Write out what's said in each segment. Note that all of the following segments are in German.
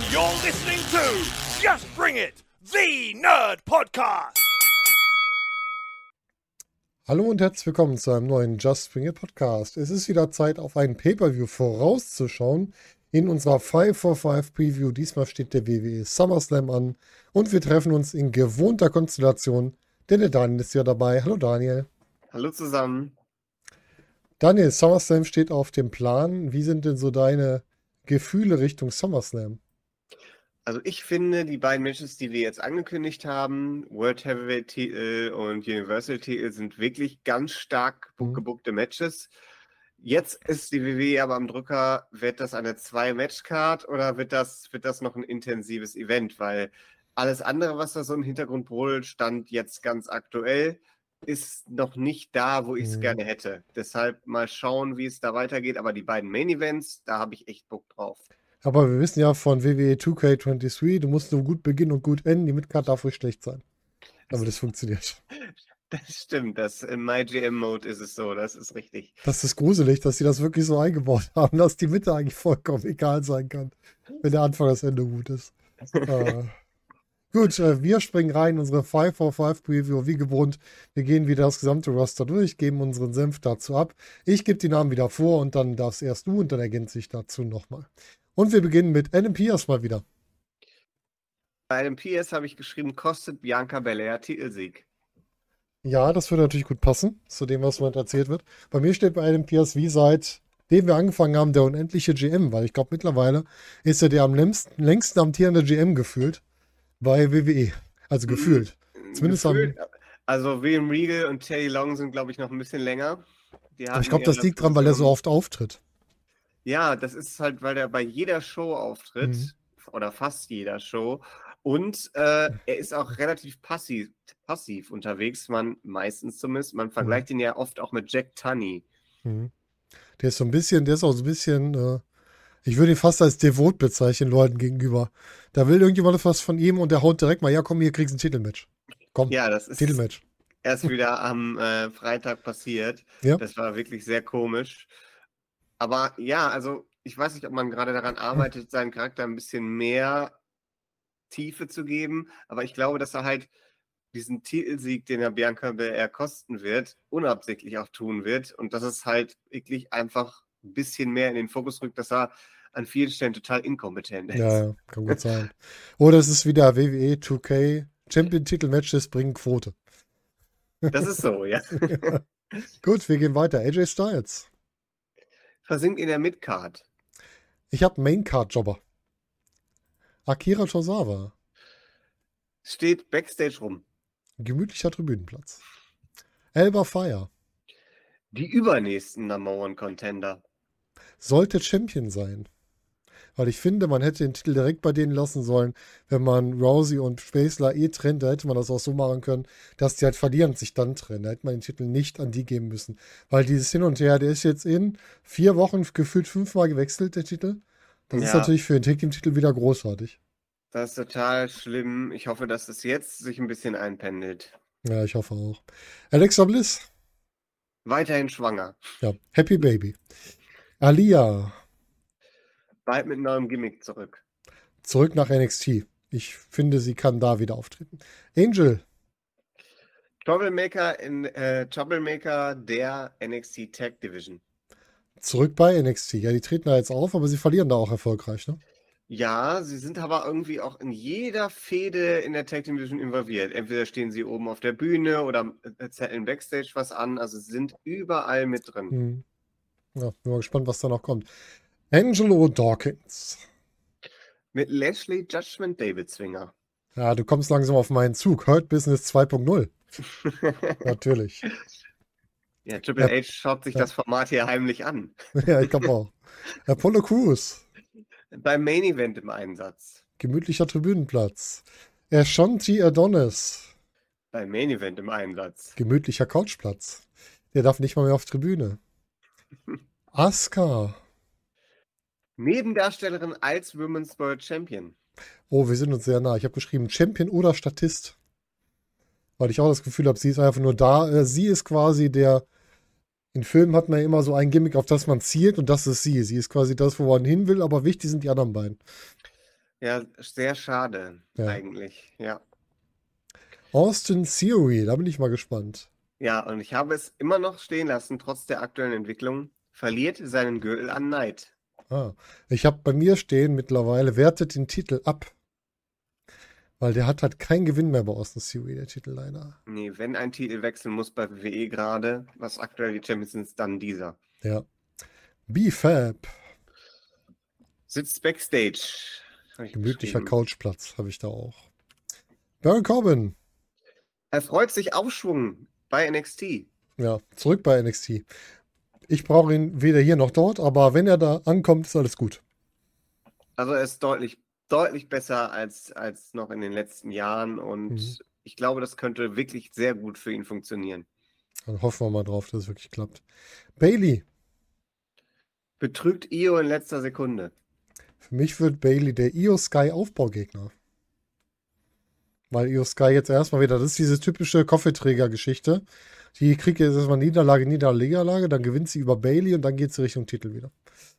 You're listening to Just Bring It, the Nerd Podcast. Hallo und herzlich willkommen zu einem neuen Just Bring It Podcast. Es ist wieder Zeit, auf einen Pay-Per-View vorauszuschauen. In unserer 5-for-5 Preview. Diesmal steht der WWE SummerSlam an und wir treffen uns in gewohnter Konstellation, denn der Daniel ist ja dabei. Hallo Daniel. Hallo zusammen. Daniel, SummerSlam steht auf dem Plan. Wie sind denn so deine Gefühle Richtung SummerSlam? Also ich finde, die beiden Matches, die wir jetzt angekündigt haben, World Heavyweight Titel und Universal Titel, sind wirklich ganz stark gebuckte Matches. Jetzt ist die WWE aber am Drücker, wird das eine 2-Match-Card oder wird das noch ein intensives Event? Weil alles andere, was da so im Hintergrund brodelt, stand jetzt ganz aktuell, ist noch nicht da, wo ich es gerne hätte. Deshalb mal schauen, wie es da weitergeht. Aber die beiden Main-Events, da habe ich echt Bock drauf. Aber wir wissen ja von WWE 2K23, du musst nur gut beginnen und gut enden. Die Midcard darf ruhig schlecht sein. Aber das funktioniert. Das stimmt, im MyGM-Mode ist es so, das ist richtig. Das ist gruselig, dass sie das wirklich so eingebaut haben, dass die Mitte eigentlich vollkommen egal sein kann, wenn der Anfang das Ende gut ist. Gut, wir springen rein in unsere 5-for-5 Preview, wie gewohnt. Wir gehen wieder das gesamte Roster durch, geben unseren Senf dazu ab. Ich gebe die Namen wieder vor und dann darfst erst du und dann ergänze ich dazu nochmal. Und wir beginnen mit Adam Pearce mal wieder. Bei Adam Pearce habe ich geschrieben, kostet Bianca Belair Titelsieg. Ja, das würde natürlich gut passen, zu dem, was heute erzählt wird. Bei mir steht bei Adam Pearce, wie seitdem wir angefangen haben, der unendliche GM, weil ich glaube, mittlerweile ist er der am längsten amtierende GM gefühlt bei WWE. Also gefühlt. Zumindest gefühlt. Also William Regal und Teddy Long sind, glaube ich, noch ein bisschen länger. Aber ich glaube, das liegt dran, weil er so oft auftritt. Ja, das ist halt, weil er bei jeder Show auftritt, oder fast jeder Show. Und er ist auch relativ passiv unterwegs, meistens zumindest. Man vergleicht ihn ja oft auch mit Jack Tunney. Der ist auch so ein bisschen, ich würde ihn fast als devot bezeichnen, Leuten gegenüber. Da will irgendjemand was von ihm und der haut direkt mal, ja komm, hier kriegst du ein Titelmatch. Komm, ja, das ist Titelmatch. Erst wieder am Freitag passiert. Ja. Das war wirklich sehr komisch. Aber ja, also ich weiß nicht, ob man gerade daran arbeitet, seinen Charakter ein bisschen mehr Tiefe zu geben, aber ich glaube, dass er halt diesen Titelsieg, den er Bianca Belair kosten wird, unabsichtlich auch tun wird und dass es halt wirklich einfach ein bisschen mehr in den Fokus rückt, dass er an vielen Stellen total inkompetent ist. Ja, kann gut sein. Oder es ist wieder WWE 2K Champion-Titel-Matches bringen Quote. Das ist so, ja. Gut, wir gehen weiter. AJ Styles. Versinkt in der Midcard. Ich habe Maincard-Jobber. Akira Tozawa. Steht Backstage rum. Gemütlicher Tribünenplatz. Elba Fire. Die übernächsten Number One Contender. Sollte Champion sein. Weil ich finde, man hätte den Titel direkt bei denen lassen sollen, wenn man Rousey und Baszler trennt, da hätte man das auch so machen können, dass die halt verlieren und sich dann trennen. Da hätte man den Titel nicht an die geben müssen. Weil dieses Hin und Her, der ist jetzt in 4 Wochen gefühlt 5-mal gewechselt, der Titel. Das ist natürlich für den Tag-Team-Titel wieder großartig. Das ist total schlimm. Ich hoffe, dass es jetzt sich ein bisschen einpendelt. Ja, ich hoffe auch. Alexa Bliss. Weiterhin schwanger. Ja, Happy Baby. Aliyah. Bald mit neuem Gimmick zurück. Zurück nach NXT. Ich finde, sie kann da wieder auftreten. Angel. Troublemaker der NXT Tag Division. Zurück bei NXT. Ja, die treten da jetzt auf, aber sie verlieren da auch erfolgreich, ne? Ja, sie sind aber irgendwie auch in jeder Fehde in der Tag Team Division involviert. Entweder stehen sie oben auf der Bühne oder zetteln Backstage was an. Also sie sind überall mit drin. Ja, bin mal gespannt, was da noch kommt. Angelo Dawkins. Mit Lashley Judgment Day Bezwinger. Ja, du kommst langsam auf meinen Zug. Hurt Business 2.0. Natürlich. Ja, Triple H schaut sich das Format hier heimlich an. Ja, ich glaube auch. Apollo Crews. Beim Main Event im Einsatz. Gemütlicher Tribünenplatz. Ashanti Adonis. Beim Main Event im Einsatz. Gemütlicher Couchplatz. Der darf nicht mal mehr auf Tribüne. Asuka. Nebendarstellerin als Women's World Champion. Oh, wir sind uns sehr nah. Ich habe geschrieben Champion oder Statist. Weil ich auch das Gefühl habe, sie ist einfach nur da. Sie ist quasi der In Filmen hat man ja immer so ein Gimmick, auf das man zielt, und das ist sie. Sie ist quasi das, wo man hin will, aber wichtig sind die anderen beiden. Ja, sehr schade Ja. eigentlich. Ja. Austin Theory, da bin ich mal gespannt. Ja, und ich habe es immer noch stehen lassen, trotz der aktuellen Entwicklung. Verliert seinen Gürtel an Knight. Ich habe bei mir stehen mittlerweile, wertet den Titel ab. Weil der hat halt keinen Gewinn mehr bei Austin Theory, der Titel leider. Nee, wenn ein Titel wechseln muss bei WWE gerade, was aktuell die Champions sind, dann dieser. Ja. B-Fab, Sitzt Backstage. Hab ich gemütlicher geschrieben. Couchplatz, habe ich da auch. Baron Corbin, Er freut sich Aufschwung bei NXT. ja, zurück bei NXT. Ich brauche ihn weder hier noch dort, aber wenn er da ankommt, ist alles gut. Also er ist deutlich besser als noch in den letzten Jahren und ich glaube, das könnte wirklich sehr gut für ihn funktionieren. Dann hoffen wir mal drauf, dass es wirklich klappt. Bailey, Betrügt Io in letzter Sekunde. für mich wird Bailey der Io Sky Aufbaugegner. Weil Io Sky jetzt erstmal wieder, das ist diese typische Kofferträger-Geschichte. Die kriegt jetzt erstmal Niederlage, dann gewinnt sie über Bailey und dann geht sie Richtung Titel wieder.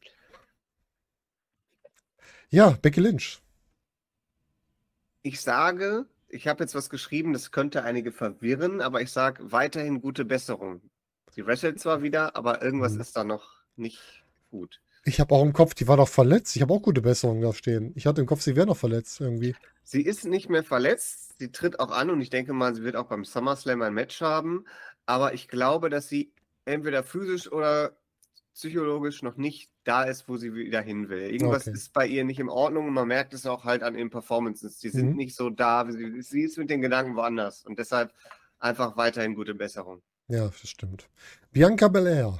Ja, Becky Lynch. Ich sage, ich habe jetzt was geschrieben, das könnte einige verwirren, aber ich sage weiterhin gute Besserung. Sie wrestelt zwar wieder, aber irgendwas ist da noch nicht gut. Ich habe auch im Kopf, die war doch verletzt. Ich habe auch gute Besserungen da stehen. Ich hatte im Kopf, sie wäre noch verletzt irgendwie. Sie ist nicht mehr verletzt, sie tritt auch an und ich denke mal, sie wird auch beim SummerSlam ein Match haben, aber ich glaube, dass sie entweder physisch oder psychologisch noch nicht da ist, wo sie wieder hin will. Irgendwas Okay. ist bei ihr nicht in Ordnung und man merkt es auch halt an ihren Performances. Die sind nicht so da, sie ist mit den Gedanken woanders und deshalb einfach weiterhin gute Besserung. Ja, das stimmt. Bianca Belair.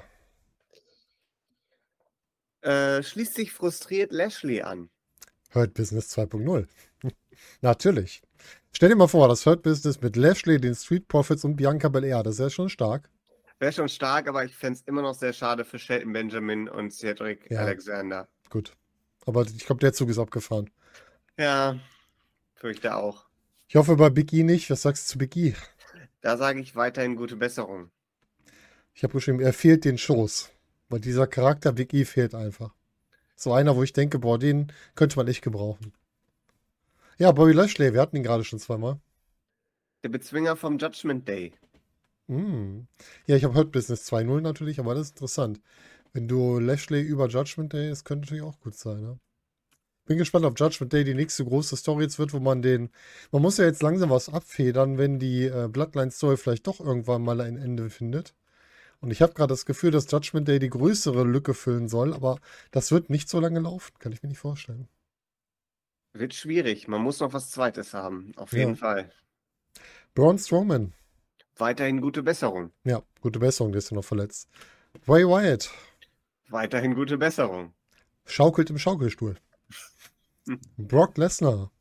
Schließt sich frustriert Lashley an. Hurt Business 2.0. Natürlich. Stell dir mal vor, das Hurt Business mit Lashley, den Street Profits und Bianca Belair. Das ist ja schon stark. Wäre schon stark, aber ich fände es immer noch sehr schade für Shelton Benjamin und Cedric Ja. Alexander. Gut. Aber ich glaube, der Zug ist abgefahren. Ja, fürchte auch. Ich hoffe bei Big E nicht. Was sagst du zu Big E? Da sage ich weiterhin gute Besserung. Ich habe geschrieben, er fehlt den Shows. Weil dieser Charakter Big E fehlt einfach. So einer, wo ich denke, boah, den könnte man echt gebrauchen. Ja, Bobby Lashley, wir hatten ihn gerade schon zweimal. Der Bezwinger vom Judgment Day. Ja, ich habe Hurt Business 2.0 natürlich, aber das ist interessant. Wenn du Lashley über Judgment Day, das könnte natürlich auch gut sein, ne? Bin gespannt, ob Judgment Day die nächste große Story jetzt wird, wo man muss ja jetzt langsam was abfedern, wenn die Bloodline-Story vielleicht doch irgendwann mal ein Ende findet. Und ich habe gerade das Gefühl, dass Judgment Day die größere Lücke füllen soll, aber das wird nicht so lange laufen, kann ich mir nicht vorstellen. Wird schwierig. Man muss noch was Zweites haben. Auf jeden Fall. Braun Strowman. Weiterhin gute Besserung. Ja, gute Besserung, der ist ja noch verletzt. Bray Wyatt. Weiterhin gute Besserung. Schaukelt im Schaukelstuhl. Brock Lesnar.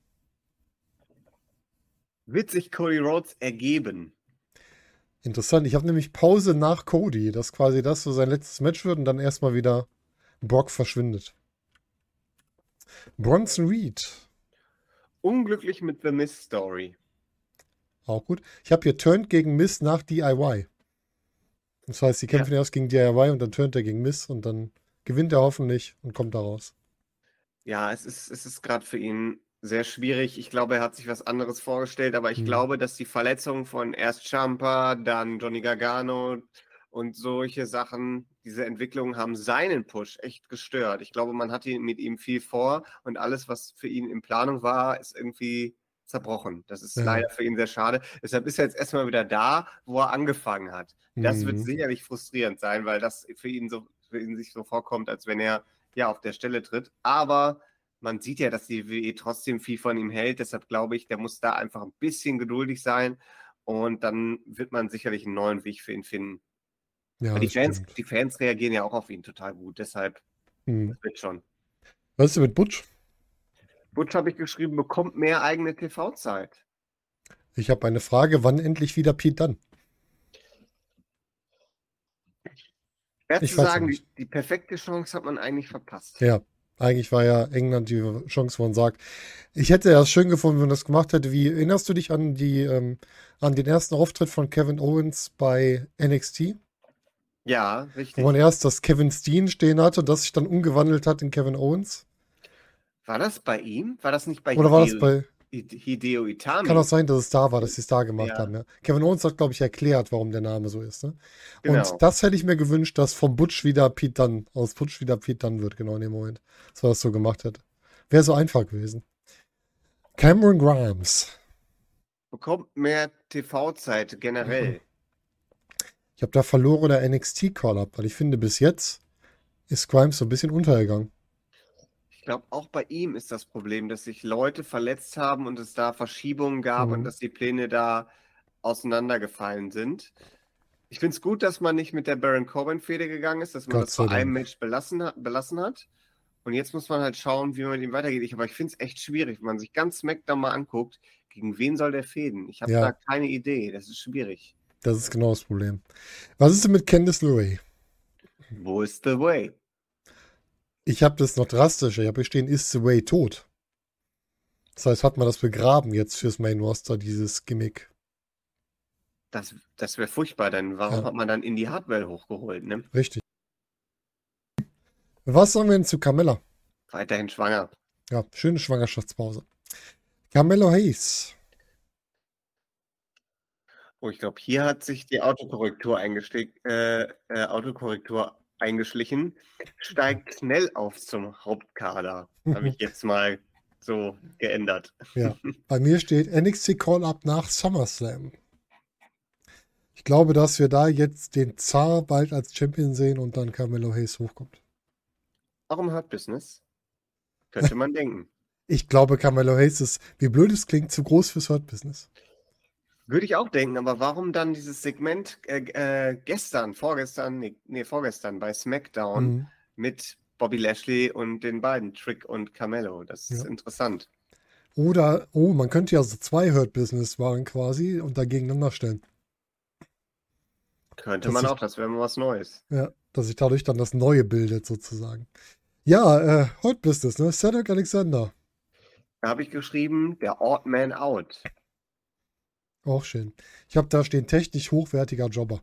Wird sich Cody Rhodes ergeben? Interessant, ich habe nämlich Pause nach Cody, dass quasi das so sein letztes Match wird und dann erstmal wieder Brock verschwindet. Bronson Reed. Unglücklich mit The Miz Story. Auch gut. Ich habe hier Turned gegen Miz nach DIY. Das heißt, sie kämpfen erst gegen DIY und dann turnt er gegen Miz und dann gewinnt er hoffentlich und kommt da raus. Ja, es ist gerade für ihn sehr schwierig. Ich glaube, er hat sich was anderes vorgestellt, aber ich glaube, dass die Verletzung von erst Ciampa, dann Johnny Gargano und solche Sachen, diese Entwicklungen haben seinen Push echt gestört. Ich glaube, man hatte mit ihm viel vor und alles, was für ihn in Planung war, ist irgendwie zerbrochen. Das ist leider für ihn sehr schade. Deshalb ist er jetzt erstmal wieder da, wo er angefangen hat. Das wird sicherlich frustrierend sein, weil das für ihn sich so vorkommt, als wenn er ja auf der Stelle tritt. Aber man sieht ja, dass die WWE trotzdem viel von ihm hält. Deshalb glaube ich, der muss da einfach ein bisschen geduldig sein und dann wird man sicherlich einen neuen Weg für ihn finden. Ja, die Fans reagieren ja auch auf ihn total gut. Deshalb das wird schon. Was ist denn mit Butch? Butch, habe ich geschrieben, bekommt mehr eigene TV-Zeit. Ich habe eine Frage, wann endlich wieder Pete Dunne? Schwer zu sagen, die perfekte Chance hat man eigentlich verpasst. Ja, eigentlich war ja England die Chance, wo man sagt, ich hätte es schön gefunden, wenn man das gemacht hätte. Wie erinnerst du dich an den ersten Auftritt von Kevin Owens bei NXT? Ja, richtig. Wo man erst das Kevin Steen stehen hatte und das sich dann umgewandelt hat in Kevin Owens? War das bei ihm? War das nicht bei Oder war das bei. Hideo Itami? Kann auch sein, dass es da war, dass sie es da gemacht Ja. haben. Ja. Kevin Owens hat, glaube ich, erklärt, warum der Name so ist. Ne? Genau. Und das hätte ich mir gewünscht, dass vom Butch wieder Pete Dunne, aus Butch wieder Pete Dunne wird, genau in dem Moment. Dass man das so gemacht hätte. Wäre so einfach gewesen. Cameron Grimes. Bekommt mehr TV-Zeit generell. Ich habe da verloren der NXT-Call-Up, weil ich finde, bis jetzt ist Grimes so ein bisschen untergegangen. Ich glaube, auch bei ihm ist das Problem, dass sich Leute verletzt haben und es da Verschiebungen gab und dass die Pläne da auseinandergefallen sind. Ich finde es gut, dass man nicht mit der Baron Corbin-Fehde gegangen ist, dass man Gott das sei bei einem Dank. Match belassen hat. Und jetzt muss man halt schauen, wie man mit ihm weitergeht. Aber ich finde es echt schwierig, wenn man sich ganz SmackDown mal anguckt, gegen wen soll der fäden? Ich habe Ja. da keine Idee. Das ist schwierig. Das ist genau das Problem. Was ist denn mit Candice LeRae? Wo ist The Way? Ich habe das noch drastischer. Ich habe hier stehen, ist The Way tot? Das heißt, hat man das begraben jetzt fürs Main Roster, dieses Gimmick? Das wäre furchtbar, denn warum hat man dann Indy Hartwell hochgeholt, ne? Richtig. Was sagen wir denn zu Carmella? Weiterhin schwanger. Ja, schöne Schwangerschaftspause. Carmelo Hayes. Oh, ich glaube, hier hat sich die Autokorrektur eingeschlichen. Steigt schnell auf zum Hauptkader. Habe ich jetzt mal so geändert. Ja, bei mir steht NXT Call-Up nach SummerSlam. Ich glaube, dass wir da jetzt den Zar bald als Champion sehen und dann Carmelo Hayes hochkommt. Warum Hurt Business? Könnte man denken. Ich glaube, Carmelo Hayes ist, wie blöd es klingt, zu groß fürs Hurt Business. Würde ich auch denken, aber warum dann dieses Segment vorgestern bei SmackDown mit Bobby Lashley und den beiden, Trick und Carmelo? Das ist interessant. Oder, man könnte ja so 2 Hurt Business waren quasi und da gegeneinander stellen. Könnte man auch, das wäre mal was Neues. Ja, dass sich dadurch dann das Neue bildet sozusagen. Ja, Hurt Business, ne? Cedric Alexander. Da habe ich geschrieben, der Odd Man Out. Auch schön. Ich habe da stehen, technisch hochwertiger Jobber.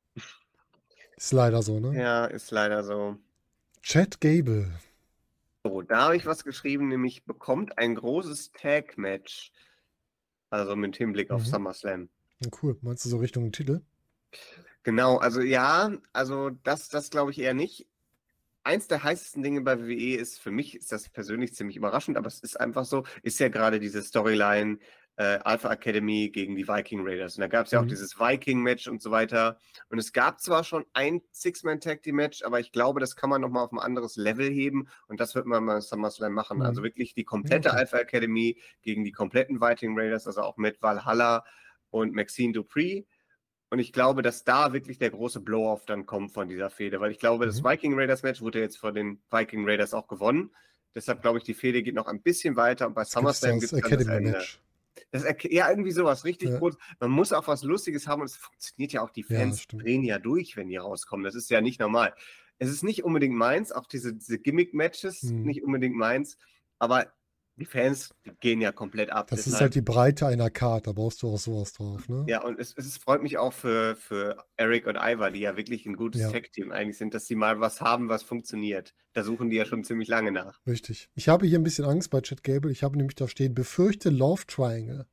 Ist leider so, ne? Ja, ist leider so. Chad Gable. So, da habe ich was geschrieben, nämlich bekommt ein großes Tag-Match. Also mit Hinblick auf SummerSlam. Ja, cool. Meinst du so Richtung Titel? Genau, also ja, also das glaube ich eher nicht. Eins der heißesten Dinge bei WWE ist, für mich ist das persönlich ziemlich überraschend, aber es ist einfach so, ist ja gerade diese Storyline Alpha Academy gegen die Viking Raiders. Und da gab es ja auch dieses Viking-Match und so weiter. Und es gab zwar schon ein Six-Man-Tag-Team-Match, aber ich glaube, das kann man nochmal auf ein anderes Level heben und das wird man bei SummerSlam machen. Also wirklich die komplette Alpha Academy gegen die kompletten Viking Raiders, also auch mit Valhalla und Maxine Dupree. Und ich glaube, dass da wirklich der große Blow-Off dann kommt von dieser Fehde, weil ich glaube, das Viking Raiders Match wurde jetzt von den Viking Raiders auch gewonnen. Deshalb glaube ich, die Fehde geht noch ein bisschen weiter und bei SummerSlam gibt es das Ende. Ja, irgendwie sowas richtig groß. Man muss auch was Lustiges haben und es funktioniert ja auch. Die Fans drehen ja durch, wenn die rauskommen. Das ist ja nicht normal. Es ist nicht unbedingt meins, auch diese Gimmick-Matches nicht unbedingt meins, aber die Fans gehen ja komplett ab. Das ist halt die Breite einer Card, da brauchst du auch sowas drauf, ne? Ja, und es freut mich auch für Eric und Ivar, die ja wirklich ein gutes Tag-Team eigentlich sind, dass sie mal was haben, was funktioniert. Da suchen die ja schon ziemlich lange nach. Richtig. Ich habe hier ein bisschen Angst bei Chad Gable. Ich habe nämlich da stehen, befürchte Love Triangle.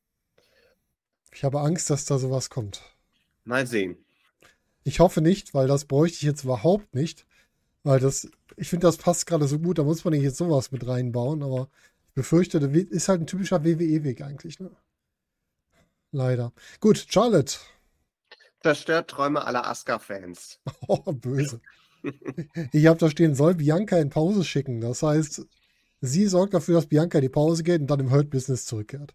Ich habe Angst, dass da sowas kommt. Mal sehen. Ich hoffe nicht, weil das bräuchte ich jetzt überhaupt nicht. Weil ich finde, das passt gerade so gut, da muss man nicht jetzt sowas mit reinbauen, aber ich befürchte, das ist halt ein typischer WWE-Weg eigentlich, ne? Leider. Gut, Charlotte. Zerstört Träume aller Asuka-Fans. Oh, böse. Ich habe da stehen, soll Bianca in Pause schicken. Das heißt, sie sorgt dafür, dass Bianca in die Pause geht und dann im Hurt-Business zurückkehrt.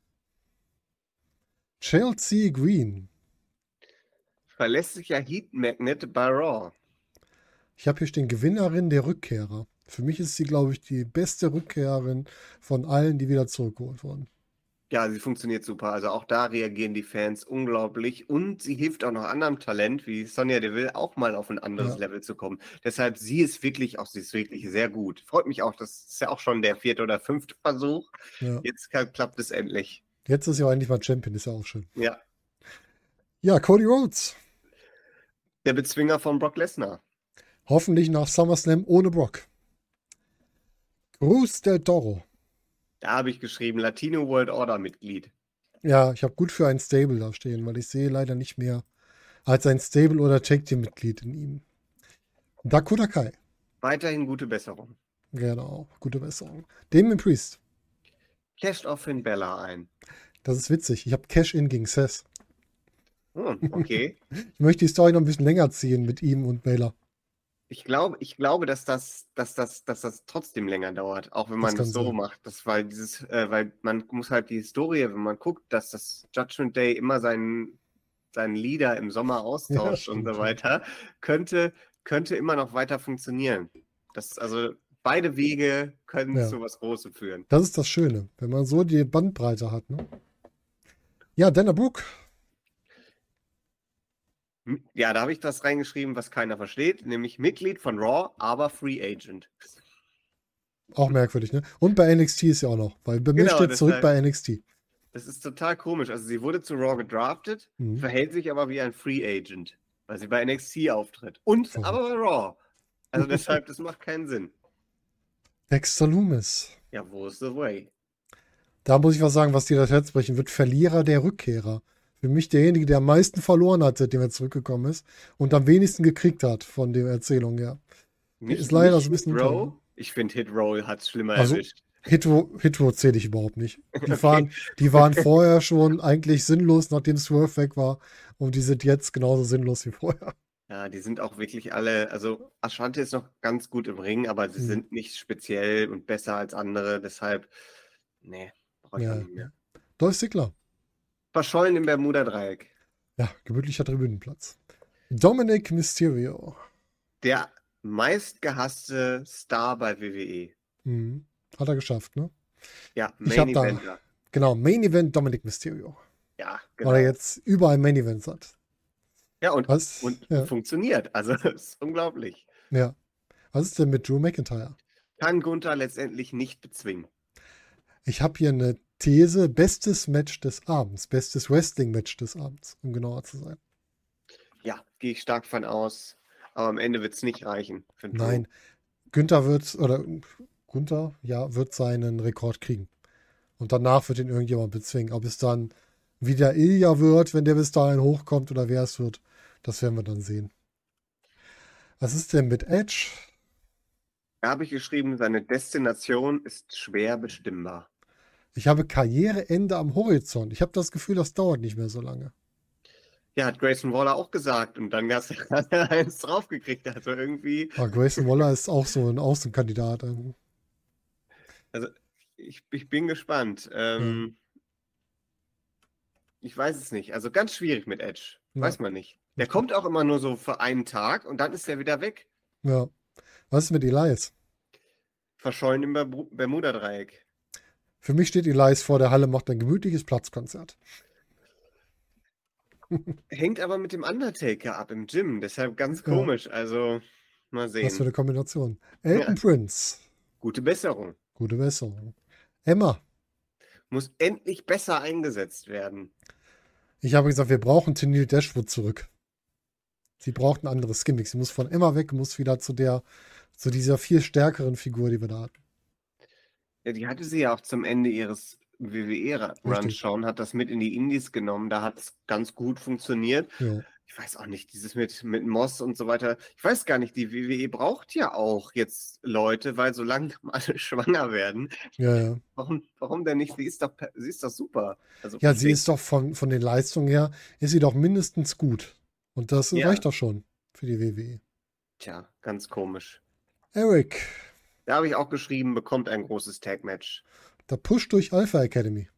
Chelsea Green. Verlässlicher Heat Magnet bei Raw. Ich habe hier stehen, Gewinnerin der Rückkehrer. Für mich ist sie, glaube ich, die beste Rückkehrerin von allen, die wieder zurückgeholt wurden. Ja, sie funktioniert super. Also auch da reagieren die Fans unglaublich. Und sie hilft auch noch anderem Talent, wie Sonya Deville, auch mal auf ein anderes Level zu kommen. Deshalb, sie ist wirklich sehr gut. Freut mich auch, das ist ja auch schon der 4. oder 5. Versuch. Ja. Jetzt klappt es endlich. Jetzt ist ja endlich mal Champion, ist ja auch schön. Ja. Ja, Cody Rhodes. Der Bezwinger von Brock Lesnar. Hoffentlich nach SummerSlam ohne Brock. Cruz del Toro. Da habe ich geschrieben, Latino World Order Mitglied. Ja, ich habe gut für ein Stable da stehen, weil ich sehe leider nicht mehr als ein Stable- oder Tag-Team-Mitglied in ihm. Dakota Kai. Weiterhin gute Besserung. Genau, gute Besserung. Damien Priest. Casht auf Finn Bella ein. Das ist witzig. Ich habe Cash-In gegen Seth. Okay. Ich möchte die Story noch ein bisschen länger ziehen mit ihm und Baylor. Ich glaube, dass das trotzdem länger dauert, auch wenn Das man das kann so sein. macht. Weil man muss halt die Historie, wenn man guckt, dass das Judgment Day immer seinen Leader im Sommer austauscht und stimmt, so ja. weiter, könnte immer noch weiter funktionieren. Also beide Wege können Ja. zu was Großem führen. Das ist das Schöne, wenn man so die Bandbreite hat. Ne? Ja, Dana Brooke. Ja, da habe ich das reingeschrieben, was keiner versteht, nämlich Mitglied von Raw, aber Free Agent. Auch merkwürdig, ne? Und bei NXT ist ja auch noch, weil bei mir Genau, steht zurück deshalb- bei NXT. Das ist total komisch. Also sie wurde zu Raw gedraftet, Mhm. verhält sich aber wie ein Free Agent, weil sie bei NXT auftritt. Und Verrückt. aber bei Raw. Also deshalb, das macht keinen Sinn. Dexter Loomis. Ja, wo ist the way? Da muss ich was sagen, was dir das Herz brechen wird. Verlierer der Rückkehrer. Für mich derjenige, der am meisten verloren hat, seitdem er zurückgekommen ist und am wenigsten gekriegt hat von der Erzählung her. Ist leider so ein bisschen Hit unter- Row? Ich finde Hit Row hat es schlimmer Also- erwischt. Hitro zähle ich überhaupt nicht. Die, Okay. die waren vorher schon eigentlich sinnlos, nachdem Swerve weg war. Und die sind jetzt genauso sinnlos wie vorher. Ja, die sind auch wirklich alle, also Ashante ist noch ganz gut im Ring, aber sie Mhm. sind nicht speziell und besser als andere, deshalb, nee, brauche ich auch Ja. nicht mehr. Dolph Ziggler. Verschollen im Bermuda-Dreieck. Ja, gemütlicher Tribünenplatz. Dominic Mysterio. Der meistgehasste Star bei WWE. Mhm. Hat er geschafft, ne? Ja, Ich hab Main da- Eventer. Genau, Main Event Dominic Mysterio. Ja, Weil er genau. jetzt überall Main Events hat. Ja, und Ja. funktioniert. Also, das ist unglaublich. Ja. Was ist denn mit Drew McIntyre? Kann Gunther letztendlich nicht bezwingen. Ich habe hier eine These: bestes Match des Abends, bestes Wrestling-Match des Abends, um genauer zu sein. Ja, gehe ich stark von aus. Aber am Ende wird es nicht reichen. Für Drew. Nein, Gunther, ja, wird seinen Rekord kriegen. Und danach wird ihn irgendjemand bezwingen. Ob es dann wieder Ilja wird, wenn der bis dahin hochkommt, oder wer es wird, das werden wir dann sehen. Was ist denn mit Edge? Da habe ich geschrieben, seine Destination ist schwer bestimmbar. Ich habe Karriereende am Horizont. Ich habe das Gefühl, das dauert nicht mehr so lange. Ja, hat Grayson Waller auch gesagt. Und dann hat er eins draufgekriegt. Also irgendwie, Aber Grayson Waller ist auch so ein Außenkandidat. ich bin gespannt. Ich weiß es nicht. Also ganz schwierig mit Edge. Ja. Weiß man nicht. Der kommt auch immer nur so für einen Tag und dann ist er wieder weg. Ja. Was ist mit Elias? Verschollen im Bermuda-Dreieck. Für mich steht Elias vor der Halle, macht ein gemütliches Platzkonzert. Hängt aber mit dem Undertaker ab im Gym. Deshalb ganz Ja. komisch. Also mal Was für sehen. eine Kombination. Elton Prince. Gute Besserung. Gute Besserung. Emma. Muss endlich besser eingesetzt werden. Ich habe gesagt, wir brauchen Tenille Dashwood zurück. Sie braucht ein anderes Gimmick. Sie muss von Emma weg, muss wieder zu dieser viel stärkeren Figur, die wir da hatten. Ja, die hatte sie ja auch zum Ende ihres WWE-Runs Richtig. schon, hat das mit in die Indies genommen. Da hat es ganz gut funktioniert. Ja. Ich weiß auch nicht, dieses mit Moss und so weiter. Ich weiß gar nicht, die WWE braucht ja auch jetzt Leute, weil so langsam alle schwanger werden. Ja. Warum denn nicht? Sie ist doch super. Also Ja, sie ist doch von den Leistungen her, ist sie doch mindestens gut. Und das Ja. reicht doch schon für die WWE. Tja, ganz komisch. Eric, Da habe ich auch geschrieben, bekommt ein großes Tag-Match. der Push durch Alpha Academy.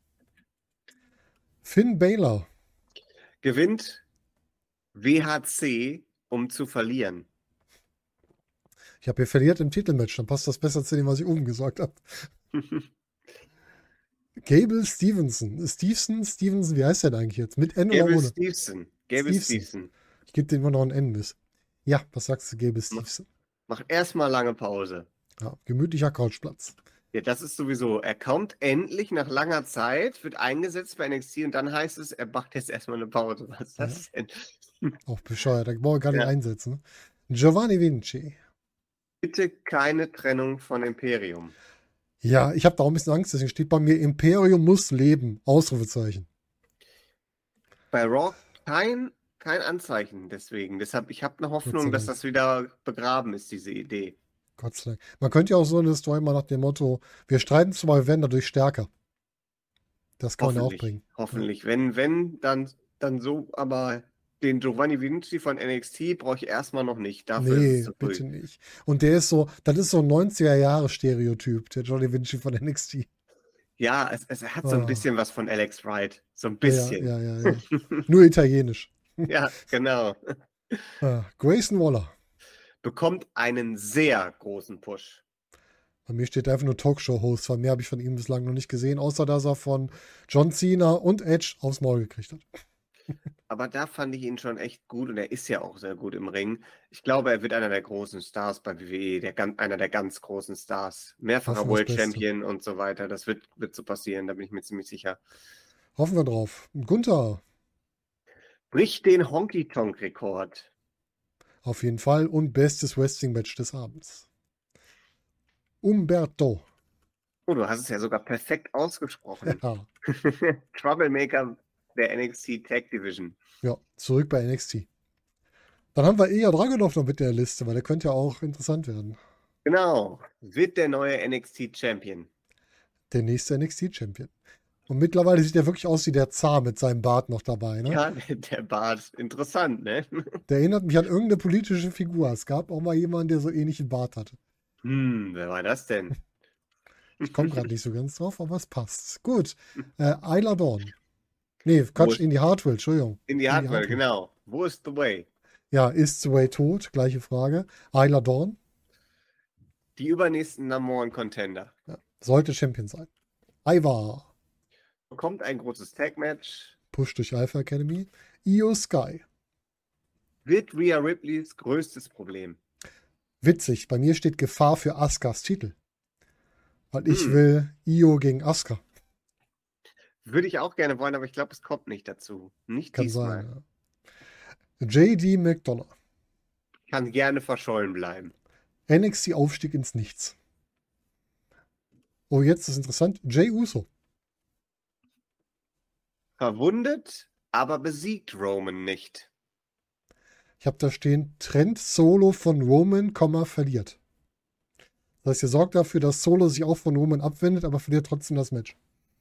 Finn Balor. Gewinnt WHC, um zu verlieren. Ich habe hier verliert im Titelmatch, dann passt das besser zu dem, was ich oben gesagt habe. Gable Stevenson, wie heißt der denn eigentlich jetzt? Mit N oder Gable ohne? Stevenson. Stevenson. Ich gebe dem immer noch ein N bis. Ja, was sagst du, Gable Stevenson? Macht erstmal lange Pause. Ja, gemütlicher Couchplatz. Ja, das ist sowieso. Er kommt endlich nach langer Zeit, wird eingesetzt bei NXT und dann heißt es, er macht jetzt erstmal eine Pause. Was ist das denn? Auch bescheuert, da brauche ich gar nicht Ja. einsetzen. Giovanni Vinci. Bitte keine Trennung von Imperium. Ja, ich habe da auch ein bisschen Angst, deswegen steht bei mir Imperium muss leben. Ausrufezeichen. Bei Raw kein Anzeichen deswegen. Deshalb, ich habe eine Gott sei Hoffnung, dass Dank. das wieder begraben ist, diese Idee. Gott sei Dank. Man könnte ja auch so eine Story mal nach dem Motto, wir streiten zwar, wir werden dadurch stärker. Das kann man ja auch Hoffentlich. bringen. Hoffentlich. Wenn, dann so, aber den Giovanni Vinci von NXT brauche ich erstmal noch nicht. Dafür ist es Nee, zu früh. bitte nicht. Und der ist so, das ist so ein 90er-Jahre-Stereotyp, der Johnny Vinci von NXT. Ja, es hat so ein Ah. bisschen was von Alex Wright. So ein Ja, bisschen. ja. Nur italienisch. Ja, genau. Grayson Waller. Bekommt einen sehr großen Push. Bei mir steht einfach nur Talkshow-Host, weil mehr habe ich von ihm bislang noch nicht gesehen, außer dass er von John Cena und Edge aufs Maul gekriegt hat. Aber da fand ich ihn schon echt gut und er ist ja auch sehr gut im Ring. Ich glaube, er wird einer der großen Stars bei WWE, einer der ganz großen Stars. Mehrfacher Hoffen wir das World Beste. Champion und so weiter. Das wird so passieren, da bin ich mir ziemlich sicher. Hoffen wir drauf. Gunther, Bricht den Honky-Tonk-Rekord. auf jeden Fall. Und bestes Wrestling-Match des Abends. Umberto. Oh, du hast es ja sogar perfekt ausgesprochen. Ja, Troublemaker der NXT Tag Division. ja, zurück bei NXT. Dann haben wir Ilja Dragunov noch mit der Liste, weil der könnte ja auch interessant werden. Genau, wird der neue NXT Champion. Der nächste NXT-Champion. Und mittlerweile sieht er wirklich aus wie der Zar mit seinem Bart noch dabei. Ne? Ja, der Bart, interessant, ne? Der erinnert mich an irgendeine politische Figur. Es gab auch mal jemanden, der so ähnlichen Bart hatte. Wer war das denn? Ich komme gerade nicht so ganz drauf, aber es passt. Gut. Isla Dawn. Nee, Quatsch, Indy Hartwell, Entschuldigung. Indy Hartwell, genau. Wo ist The Way? Ja, ist The Way tot? Gleiche Frage. Isla Dawn. Die übernächsten Number One Contender. Ja, sollte Champion sein. Ivar. Bekommt ein großes Tag-Match. Push durch Alpha Academy. Io Sky. Wird Rhea Ripleys größtes Problem. Witzig, bei mir steht Gefahr für Askas Titel. Weil ich will Io gegen Asuka. Würde ich auch gerne wollen, aber ich glaube, es kommt nicht dazu. Nicht Kann diesmal. sein. Ja. JD McDonough. Kann gerne verschollen bleiben. NXT-Aufstieg ins Nichts. Oh, jetzt ist interessant. Jey Uso. Verwundet, aber besiegt Roman nicht. Ich habe da stehen, Trend Solo von Roman, verliert. Das heißt, ihr sorgt dafür, dass Solo sich auch von Roman abwendet, aber verliert trotzdem das Match.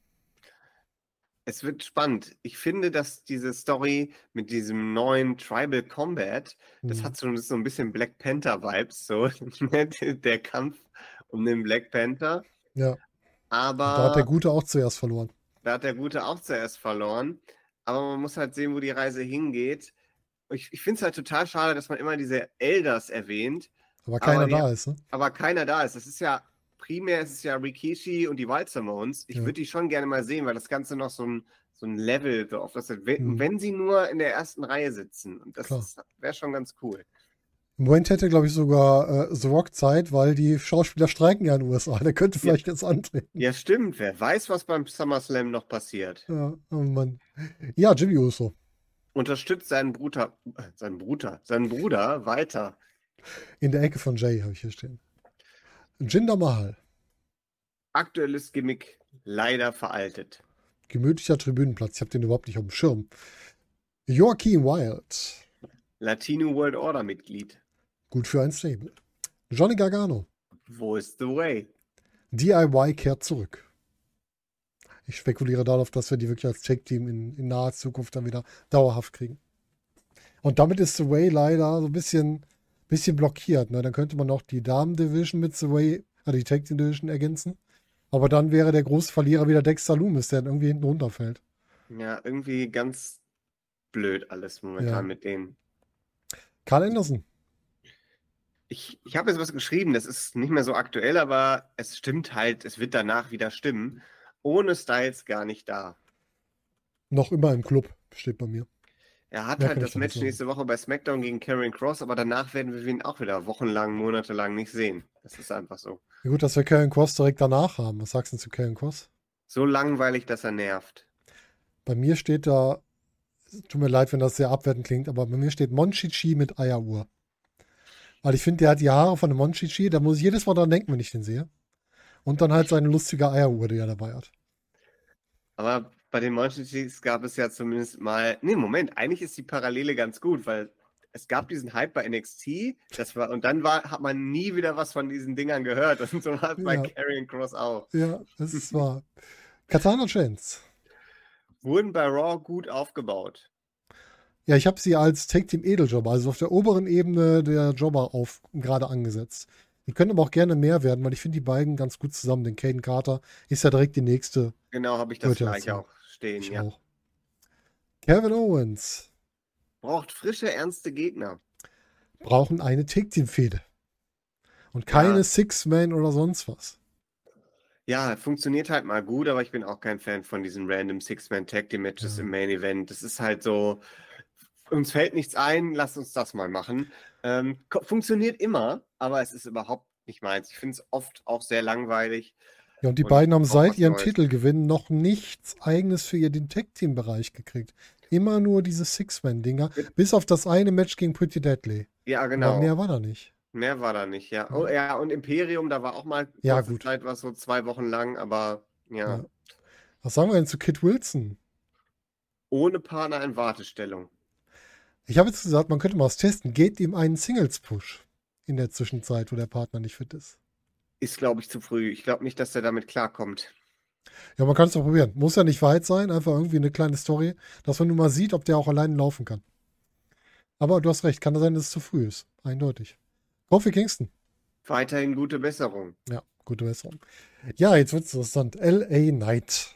Es wird spannend. Ich finde, dass diese Story mit diesem neuen Tribal Combat, das hat so ein bisschen Black Panther-Vibes, so der Kampf um den Black Panther. Ja. Aber Und da hat der Gute auch zuerst verloren. Da hat der Gute auch zuerst verloren. Aber man muss halt sehen, wo die Reise hingeht. Ich finde es halt total schade, dass man immer diese Elders erwähnt. Aber keiner da ist, ne? Aber keiner da ist. Das ist ja, primär ist es ja Rikishi und die Wild Samoans. Ich würde die schon gerne mal sehen, weil das Ganze noch so ein Level so auf das, wenn sie nur in der ersten Reihe sitzen. Und das wäre schon ganz cool. Im Moment hätte, glaube ich, sogar The Rock Zeit, weil die Schauspieler streiken ja in den USA. Der könnte vielleicht jetzt antreten. Ja, stimmt. Wer weiß, was beim SummerSlam noch passiert. Ja, oh Mann. Ja, Jimmy Uso. Unterstützt seinen Bruder weiter. In der Ecke von Jay habe ich hier stehen. Jinder Mahal. Aktuelles Gimmick leider veraltet. Gemütlicher Tribünenplatz. Ich habe den überhaupt nicht auf dem Schirm. Joaquin Wild. Latino World Order Mitglied. Gut für ein Stable. Johnny Gargano. Wo ist The Way? DIY kehrt zurück. Ich spekuliere darauf, dass wir die wirklich als Tag-Team in naher Zukunft dann wieder dauerhaft kriegen. Und damit ist The Way leider so ein bisschen blockiert. Ne? Dann könnte man noch die Damen-Division mit The Way, die Tag-Team-Division ergänzen. Aber dann wäre der große Verlierer wieder Dexter Loomis, der dann irgendwie hinten runterfällt. Ja, irgendwie ganz blöd alles momentan mit denen. Karl Anderson. Ich habe jetzt was geschrieben, das ist nicht mehr so aktuell, aber es stimmt halt, es wird danach wieder stimmen. Ohne Styles gar nicht da. Noch immer im Club, steht bei mir. Er hat halt das Match nächste Woche bei SmackDown gegen Karrion Kross, aber danach werden wir ihn auch wieder wochenlang, monatelang nicht sehen. Das ist einfach so. Ja, gut, dass wir Karrion Kross direkt danach haben. Was sagst du zu Karrion Kross? So langweilig, dass er nervt. Bei mir steht da, tut mir leid, wenn das sehr abwertend klingt, aber bei mir steht Monchichi mit Eieruhr. Weil ich finde, der hat die Haare von einem Monchichi, da muss ich jedes Mal dran denken, wenn ich den sehe. Und dann halt seine lustige Eieruhr, die er dabei hat. Aber bei den Monchichis gab es ja zumindest mal. Nee, Moment, eigentlich ist die Parallele ganz gut, weil es gab diesen Hype bei NXT, und dann hat man nie wieder was von diesen Dingern gehört. Und so war es bei Ja. Karrion Cross auch. Ja, das ist wahr. Katana Chance. Wurden bei Raw gut aufgebaut. Ja, ich habe sie als Tag Team Edeljobber, also auf der oberen Ebene der Jobber gerade angesetzt. Die können aber auch gerne mehr werden, weil ich finde die beiden ganz gut zusammen. Denn Caden Carter ist ja direkt die nächste. Genau, habe ich das gleich Rotation. auch stehen, Ich ja. auch. Kevin Owens Braucht frische, ernste Gegner. brauchen eine Tag Team Fehde. Und keine Ja. Six-Man oder sonst was. Ja, funktioniert halt mal gut, aber ich bin auch kein Fan von diesen random Six-Man-Tag-Team-Matches Ja. im Main-Event. Das ist halt so, uns fällt nichts ein, lasst uns das mal machen. Funktioniert immer, aber es ist überhaupt nicht meins. Ich finde es oft auch sehr langweilig. Ja, und die Und beiden haben ich brauch seit was ihrem Neues. Titelgewinn noch nichts Eigenes für den Tag-Team-Bereich gekriegt. Immer nur diese Six-Man-Dinger, bis auf das eine Match gegen Pretty Deadly. Ja, Aber genau. mehr war da nicht. Mehr war da nicht, ja. Oh ja, und Imperium, da war auch mal Ja, kurze gut. Zeit, was so 2 Wochen lang, aber ja, Ja. Was sagen wir denn zu Kit Wilson? ohne Partner in Wartestellung. Ich habe jetzt gesagt, man könnte mal was testen. Geht ihm einen Singles-Push in der Zwischenzeit, wo der Partner nicht fit ist? Ist, glaube ich, zu früh. Ich glaube nicht, dass er damit klarkommt. Ja, man kann es doch probieren. Muss ja nicht weit sein, einfach irgendwie eine kleine Story, dass man nur mal sieht, ob der auch alleine laufen kann. Aber du hast recht, kann sein, dass es zu früh ist. Eindeutig. Kofi Kingston. Weiterhin gute Besserung. Ja, gute Besserung. Ja, jetzt wird es interessant. L.A. Knight.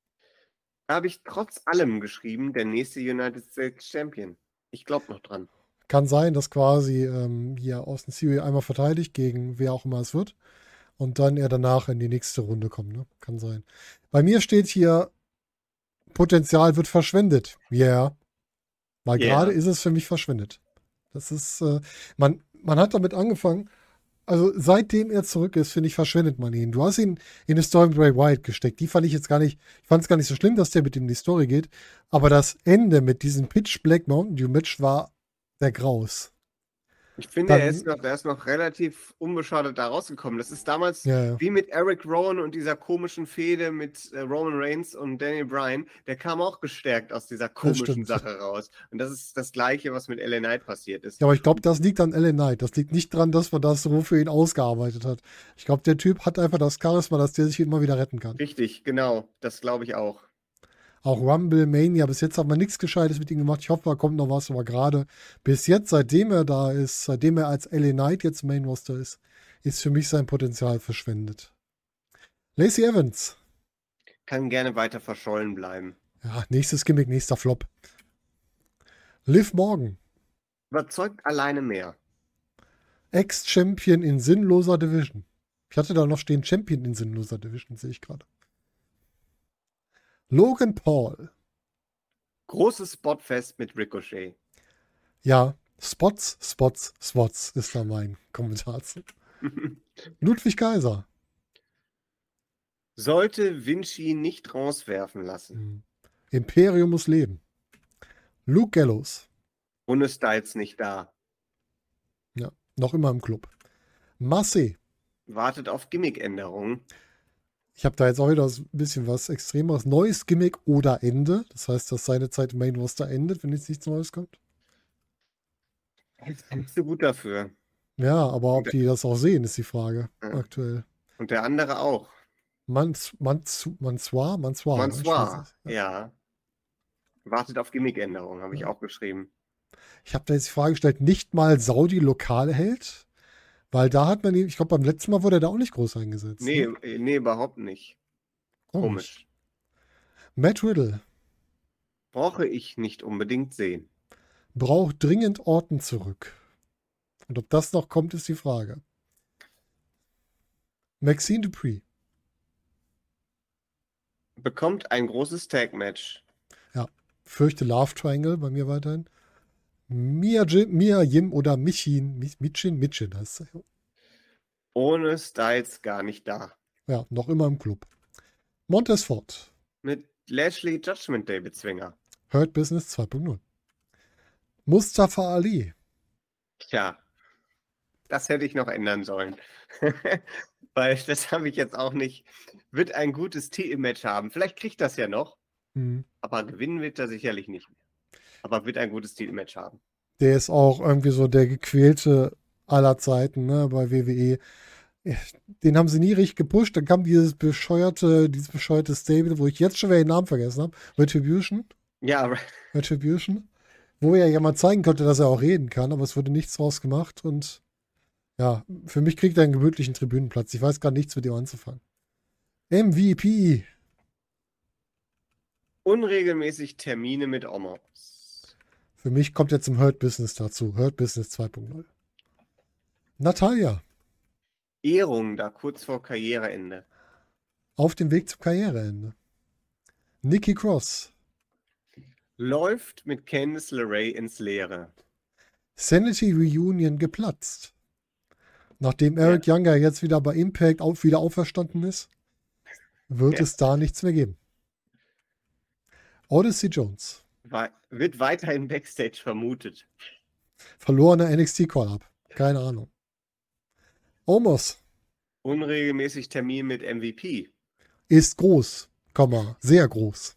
Da habe ich trotz allem geschrieben, der nächste United States Champion. Ich glaube noch dran. Kann sein, dass quasi hier Austin Theory einmal verteidigt gegen wer auch immer es wird. Und dann er danach in die nächste Runde kommt. Ne? Kann sein. Bei mir steht hier, Potenzial wird verschwendet. Ja. Yeah. Weil Yeah. gerade ist es für mich verschwendet. Das ist, man hat damit angefangen, also seitdem er zurück ist, finde ich, verschwendet man ihn. Du hast ihn in eine Story mit Bray Wyatt gesteckt. Die fand ich jetzt gar nicht, ich fand es gar nicht so schlimm, dass der mit ihm in die Story geht. Aber das Ende mit diesem Pitch Black Mountain Dew Match war der Graus. Ich finde, Dann- er ist noch relativ unbeschadet da rausgekommen. Das ist damals Ja. wie mit Eric Rowan und dieser komischen Fehde mit Roman Reigns und Daniel Bryan. Der kam auch gestärkt aus dieser komischen stimmt. Sache raus. Und das ist das Gleiche, was mit LA Knight passiert ist. Ja, aber ich glaube, das liegt an Ellen Knight. Das liegt nicht dran, dass man das so für ihn ausgearbeitet hat. Ich glaube, der Typ hat einfach das Charisma, dass der sich immer wieder retten kann. Richtig, genau. Das glaube ich auch. Auch Rumble, Mania, bis jetzt hat man nichts Gescheites mit ihm gemacht. Ich hoffe, da kommt noch was, aber gerade bis jetzt, seitdem er da ist, seitdem er als LA Knight jetzt Main Roster ist für mich sein Potenzial verschwendet. Lacey Evans. Kann gerne weiter verschollen bleiben. Ja, nächstes Gimmick, nächster Flop. Liv Morgan. Überzeugt alleine mehr. Ex-Champion in sinnloser Division. Ich hatte da noch stehen Champion in sinnloser Division, sehe ich gerade. Logan Paul. Großes Spotfest mit Ricochet. Ja, Spots ist da mein Kommentar zu. Ludwig Kaiser. Sollte Vinci nicht rauswerfen lassen. Imperium muss leben. Luke Gallows. Ohne Styles nicht da. Ja, noch immer im Club. Massey. Wartet auf Gimmickänderungen. Ich habe da jetzt auch wieder ein bisschen was Extremeres. Neues Gimmick oder Ende. Das heißt, dass seine Zeit im Main Roster endet, wenn jetzt nichts Neues kommt. Ist nicht so gut dafür. Ja, aber ob die das auch sehen, ist die Frage Ja. aktuell. Und der andere auch. Mansoir? Mansoir, ja. Wartet auf Gimmickänderungen, habe ich auch geschrieben. Ich habe da jetzt die Frage gestellt, nicht mal Saudi lokal hält? Weil da hat man ihn, ich glaube, beim letzten Mal wurde er da auch nicht groß eingesetzt. Nee, Ne? nee, überhaupt nicht. Komisch. Matt Riddle Brauche ich nicht unbedingt sehen. braucht dringend Orton zurück. Und ob das noch kommt, ist die Frage. Maxine Dupree. Bekommt ein großes Tag-Match. Fürchte Love Triangle bei mir weiterhin. Mia Yim oder Michin heißt sie. Ohne Styles gar nicht da. Ja, noch immer im Club. Montez Ford. Mit Lashley Judgment Day Bezwinger. Hurt Business 2.0. Mustafa Ali. Tja, Das hätte ich noch ändern sollen. Weil das habe ich jetzt auch nicht. Wird ein gutes Titelmatch haben. Vielleicht kriegt das ja noch, Hm. aber gewinnen wird er sicherlich nicht mehr. Aber wird ein gutes Titelmatch haben. Der ist auch irgendwie so der gequälte aller Zeiten, ne, bei WWE. Den haben sie nie richtig gepusht. Dann kam dieses bescheuerte Stable, wo ich jetzt schon wieder den Namen vergessen habe. Retribution. Ja, Retribution. Wo er ja mal zeigen konnte, dass er auch reden kann, aber es wurde nichts draus gemacht. Und ja, für mich kriegt er einen gemütlichen Tribünenplatz. Ich weiß gar nichts mit ihm anzufangen. MVP. unregelmäßig Termine mit Omos. Für mich kommt jetzt im Hurt Business dazu. Hurt Business 2.0. Natalia. Ehrung da kurz vor Karriereende. Auf dem Weg zum Karriereende. Nikki Cross. Läuft mit Candice LeRae ins Leere. Sanity Reunion geplatzt. Nachdem Eric Young ja jetzt wieder bei Impact wieder auferstanden ist, wird es da nichts mehr geben. Odyssey Jones. Wird weiterhin Backstage vermutet. Verlorener NXT Call-Up. Keine Ahnung. Omos. Unregelmäßig Termin mit MVP. Ist groß, sehr groß.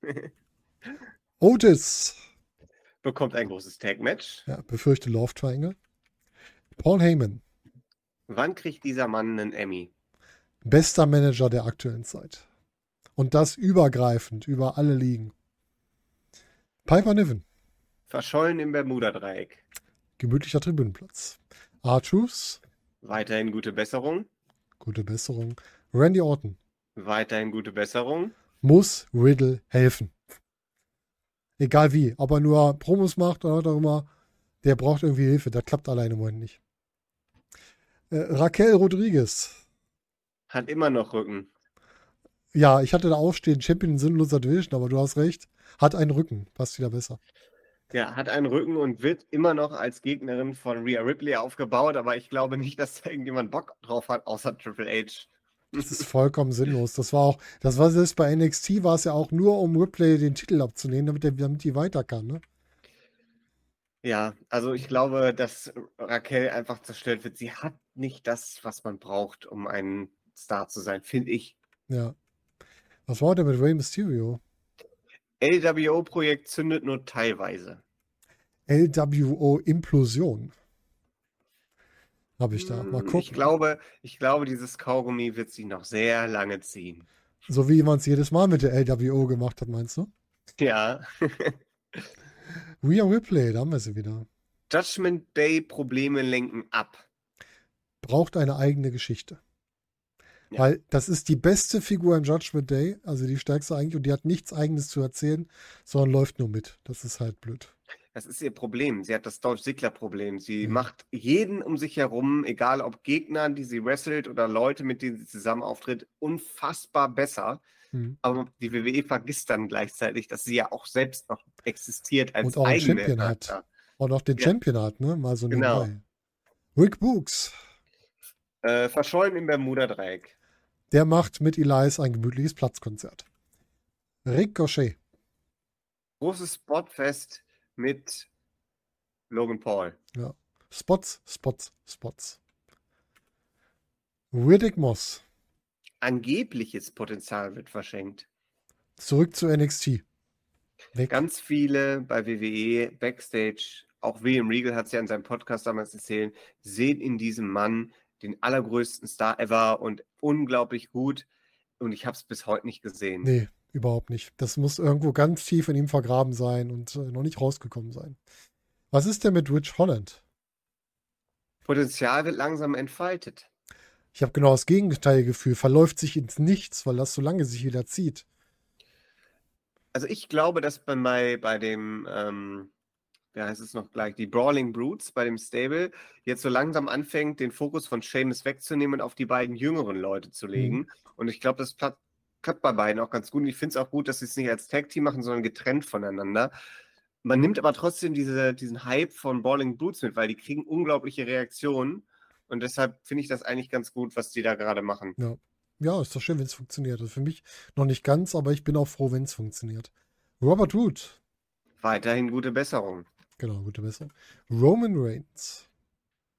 Otis. Bekommt ein großes Tag-Match. Ja, befürchte Love Triangle. Paul Heyman. Wann kriegt dieser Mann einen Emmy? Bester Manager der aktuellen Zeit. Und das übergreifend über alle Ligen. Piper Niven. Verschollen im Bermuda-Dreieck. Gemütlicher Tribünenplatz. R-Truth. Weiterhin gute Besserung. Gute Besserung. Randy Orton. Weiterhin gute Besserung. Muss Riddle helfen. Egal wie. Ob er nur Promos macht oder auch immer, der braucht irgendwie Hilfe. Das klappt alleine im Moment nicht. Raquel Rodriguez. Hat immer noch Rücken. Ja, ich hatte da aufstehen, Champion in sinnloser Division, aber du hast recht. Hat einen Rücken. Passt wieder besser. Ja, hat einen Rücken und wird immer noch als Gegnerin von Rhea Ripley aufgebaut, aber ich glaube nicht, dass da irgendjemand Bock drauf hat, außer Triple H. Das ist vollkommen sinnlos. Das war selbst bei NXT war es ja auch nur, um Ripley den Titel abzunehmen, damit die weiter kann, ne? Ja, also ich glaube, dass Raquel einfach zerstört wird. Sie hat nicht das, was man braucht, um ein Star zu sein, finde ich. Ja. Was war denn mit Rey Mysterio? LWO-Projekt zündet nur teilweise. LWO Implosion. Habe ich da. Mal gucken. Ich glaube, dieses Kaugummi wird sich noch sehr lange ziehen. So wie man es jedes Mal mit der LWO gemacht hat, meinst du? Ja. Rhea Ripley, da haben wir sie wieder. Judgment Day Probleme lenken ab. Braucht eine eigene Geschichte. Ja. Weil das ist die beste Figur im Judgment Day, also die stärkste eigentlich, und die hat nichts Eigenes zu erzählen, sondern läuft nur mit. Das ist halt blöd. Das ist ihr Problem. Sie hat das Dolph Ziggler-Problem. Sie macht jeden um sich herum, egal ob Gegner, die sie wrestelt oder Leute, mit denen sie zusammen auftritt, unfassbar besser. Aber die WWE vergisst dann gleichzeitig, dass sie ja auch selbst noch existiert als und auch einen Champion Charakter. hat. Und auch den Champion hat, ne? Mal so Genau. nebenbei. Rick Books. Verschollen im Bermuda-Dreieck. Der macht mit Elias ein gemütliches Platzkonzert. Ricochet. Großes Spotfest mit Logan Paul. Ja. Spots. Riddick Moss. Angebliches Potenzial wird verschenkt. Zurück zu NXT. Weg. Ganz viele bei WWE, Backstage, auch William Regal hat es ja in seinem Podcast damals erzählt, sehen in diesem Mann den allergrößten Star ever und unglaublich gut. Und ich habe es bis heute nicht gesehen. Nee, überhaupt nicht. Das muss irgendwo ganz tief in ihm vergraben sein und noch nicht rausgekommen sein. Was ist denn mit Rich Holland? Potenzial wird langsam entfaltet. Ich habe genau das Gegenteilgefühl. Verläuft sich ins Nichts, weil das so lange sich wieder zieht. Also ich glaube, dass bei dem, wie heißt es noch gleich, die Brawling Brutes bei dem Stable jetzt so langsam anfängt, den Fokus von Sheamus wegzunehmen und auf die beiden jüngeren Leute zu legen. Und ich glaube, das klappt bei beiden auch ganz gut. Und ich finde es auch gut, dass sie es nicht als Tag-Team machen, sondern getrennt voneinander. Man nimmt aber trotzdem diesen Hype von Brawling Brutes mit, weil die kriegen unglaubliche Reaktionen. Und deshalb finde ich das eigentlich ganz gut, was die da gerade machen. Ja. Ja, ist doch schön, wenn es funktioniert. Also für mich noch nicht ganz, aber ich bin auch froh, wenn es funktioniert. Robert Roode. Weiterhin gute Besserung. Genau, gute Besserung. Roman Reigns.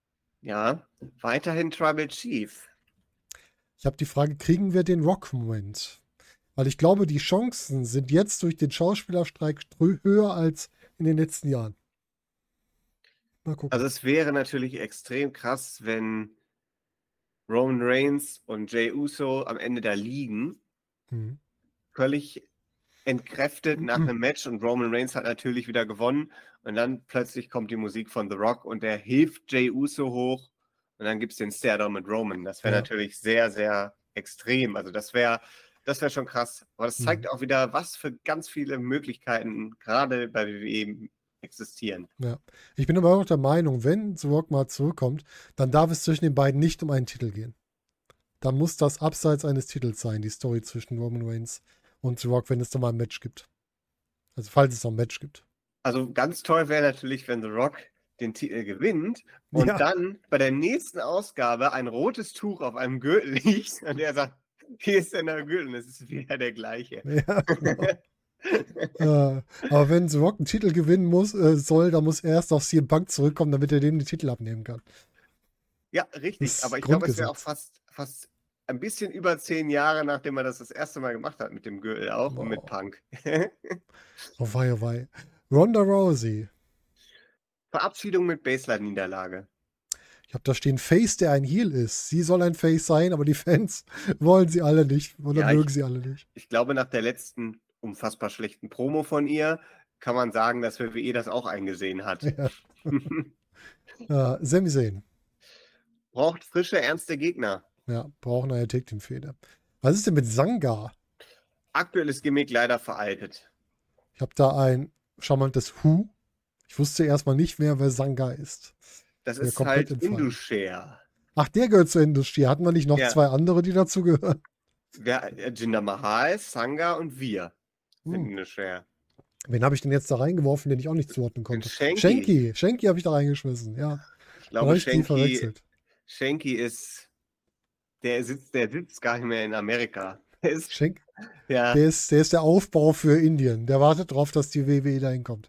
Ja, weiterhin Tribal Chief. Ich habe die Frage, kriegen wir den Rock-Moment? Weil ich glaube, die Chancen sind jetzt durch den Schauspielerstreik höher als in den letzten Jahren. Mal gucken. Also es wäre natürlich extrem krass, wenn Roman Reigns und Jey Uso am Ende da liegen, Mhm. völlig entkräftet nach einem Match und Roman Reigns hat natürlich wieder gewonnen und dann plötzlich kommt die Musik von The Rock und der hilft Jey Uso hoch und dann gibt es den Stare-Down mit Roman. Das wäre Ja. natürlich sehr, sehr extrem. Also das wäre schon krass. Aber das zeigt auch wieder, was für ganz viele Möglichkeiten gerade bei WWE existieren. Ja. Ich bin aber auch der Meinung, wenn The Rock mal zurückkommt, dann darf es zwischen den beiden nicht um einen Titel gehen. Dann muss das abseits eines Titels sein, die Story zwischen Roman Reigns und The Rock, wenn es da mal ein Match gibt. Also falls es noch ein Match gibt. Also ganz toll wäre natürlich, wenn The Rock den Titel gewinnt und Ja. dann bei der nächsten Ausgabe ein rotes Tuch auf einem Gürtel liegt und er sagt, hier ist denn der Gürtel und es ist wieder der gleiche. Ja, genau. Aber wenn The Rock einen Titel gewinnen soll, dann muss er erst auf CM Punk zurückkommen, damit er dem den Titel abnehmen kann. Ja, richtig. Das Aber ich glaube, es wäre auch Grundgesetz. fast ein bisschen über 10 Jahre, nachdem er das erste Mal gemacht hat mit dem Gürtel auch und mit Wow. Punk. Oh wei, oh wei. Ronda Rousey. Verabschiedung mit Baseline-Niederlage. Ich habe da stehen Face, der ein Heel ist. Sie soll ein Face sein, aber die Fans wollen sie alle nicht oder Ja, mögen sie alle nicht. Ich glaube, nach der letzten unfassbar schlechten Promo von ihr kann man sagen, dass WWE das auch eingesehen hat. Ja. Sami Zayn. Braucht frische, ernste Gegner. Ja, brauchen eine Tag Team Fehde. Was ist denn mit Sanga? Aktuelles Gimmick leider veraltet. Ich habe da ein charmantes Who. Ich wusste erstmal nicht mehr, wer Sanga ist. Das Ja, ist komplett halt entfallen. Indus-Share. Ach, der gehört zur Industrie. Hatten wir nicht noch Ja. zwei andere, die dazu gehören? Jinder Mahal, Sangha und wir sind Indus-Share. Wen habe ich denn jetzt da reingeworfen, den ich auch nicht zuordnen konnte? Shanky. Shanky habe ich da reingeschmissen, ja. Ich Dann glaube, habe ich die verwechselt. Shanky ist, der sitzt gar nicht mehr in Amerika. Der ist, Der ist der Aufbau für Indien. Der wartet darauf, dass die WWE da hinkommt.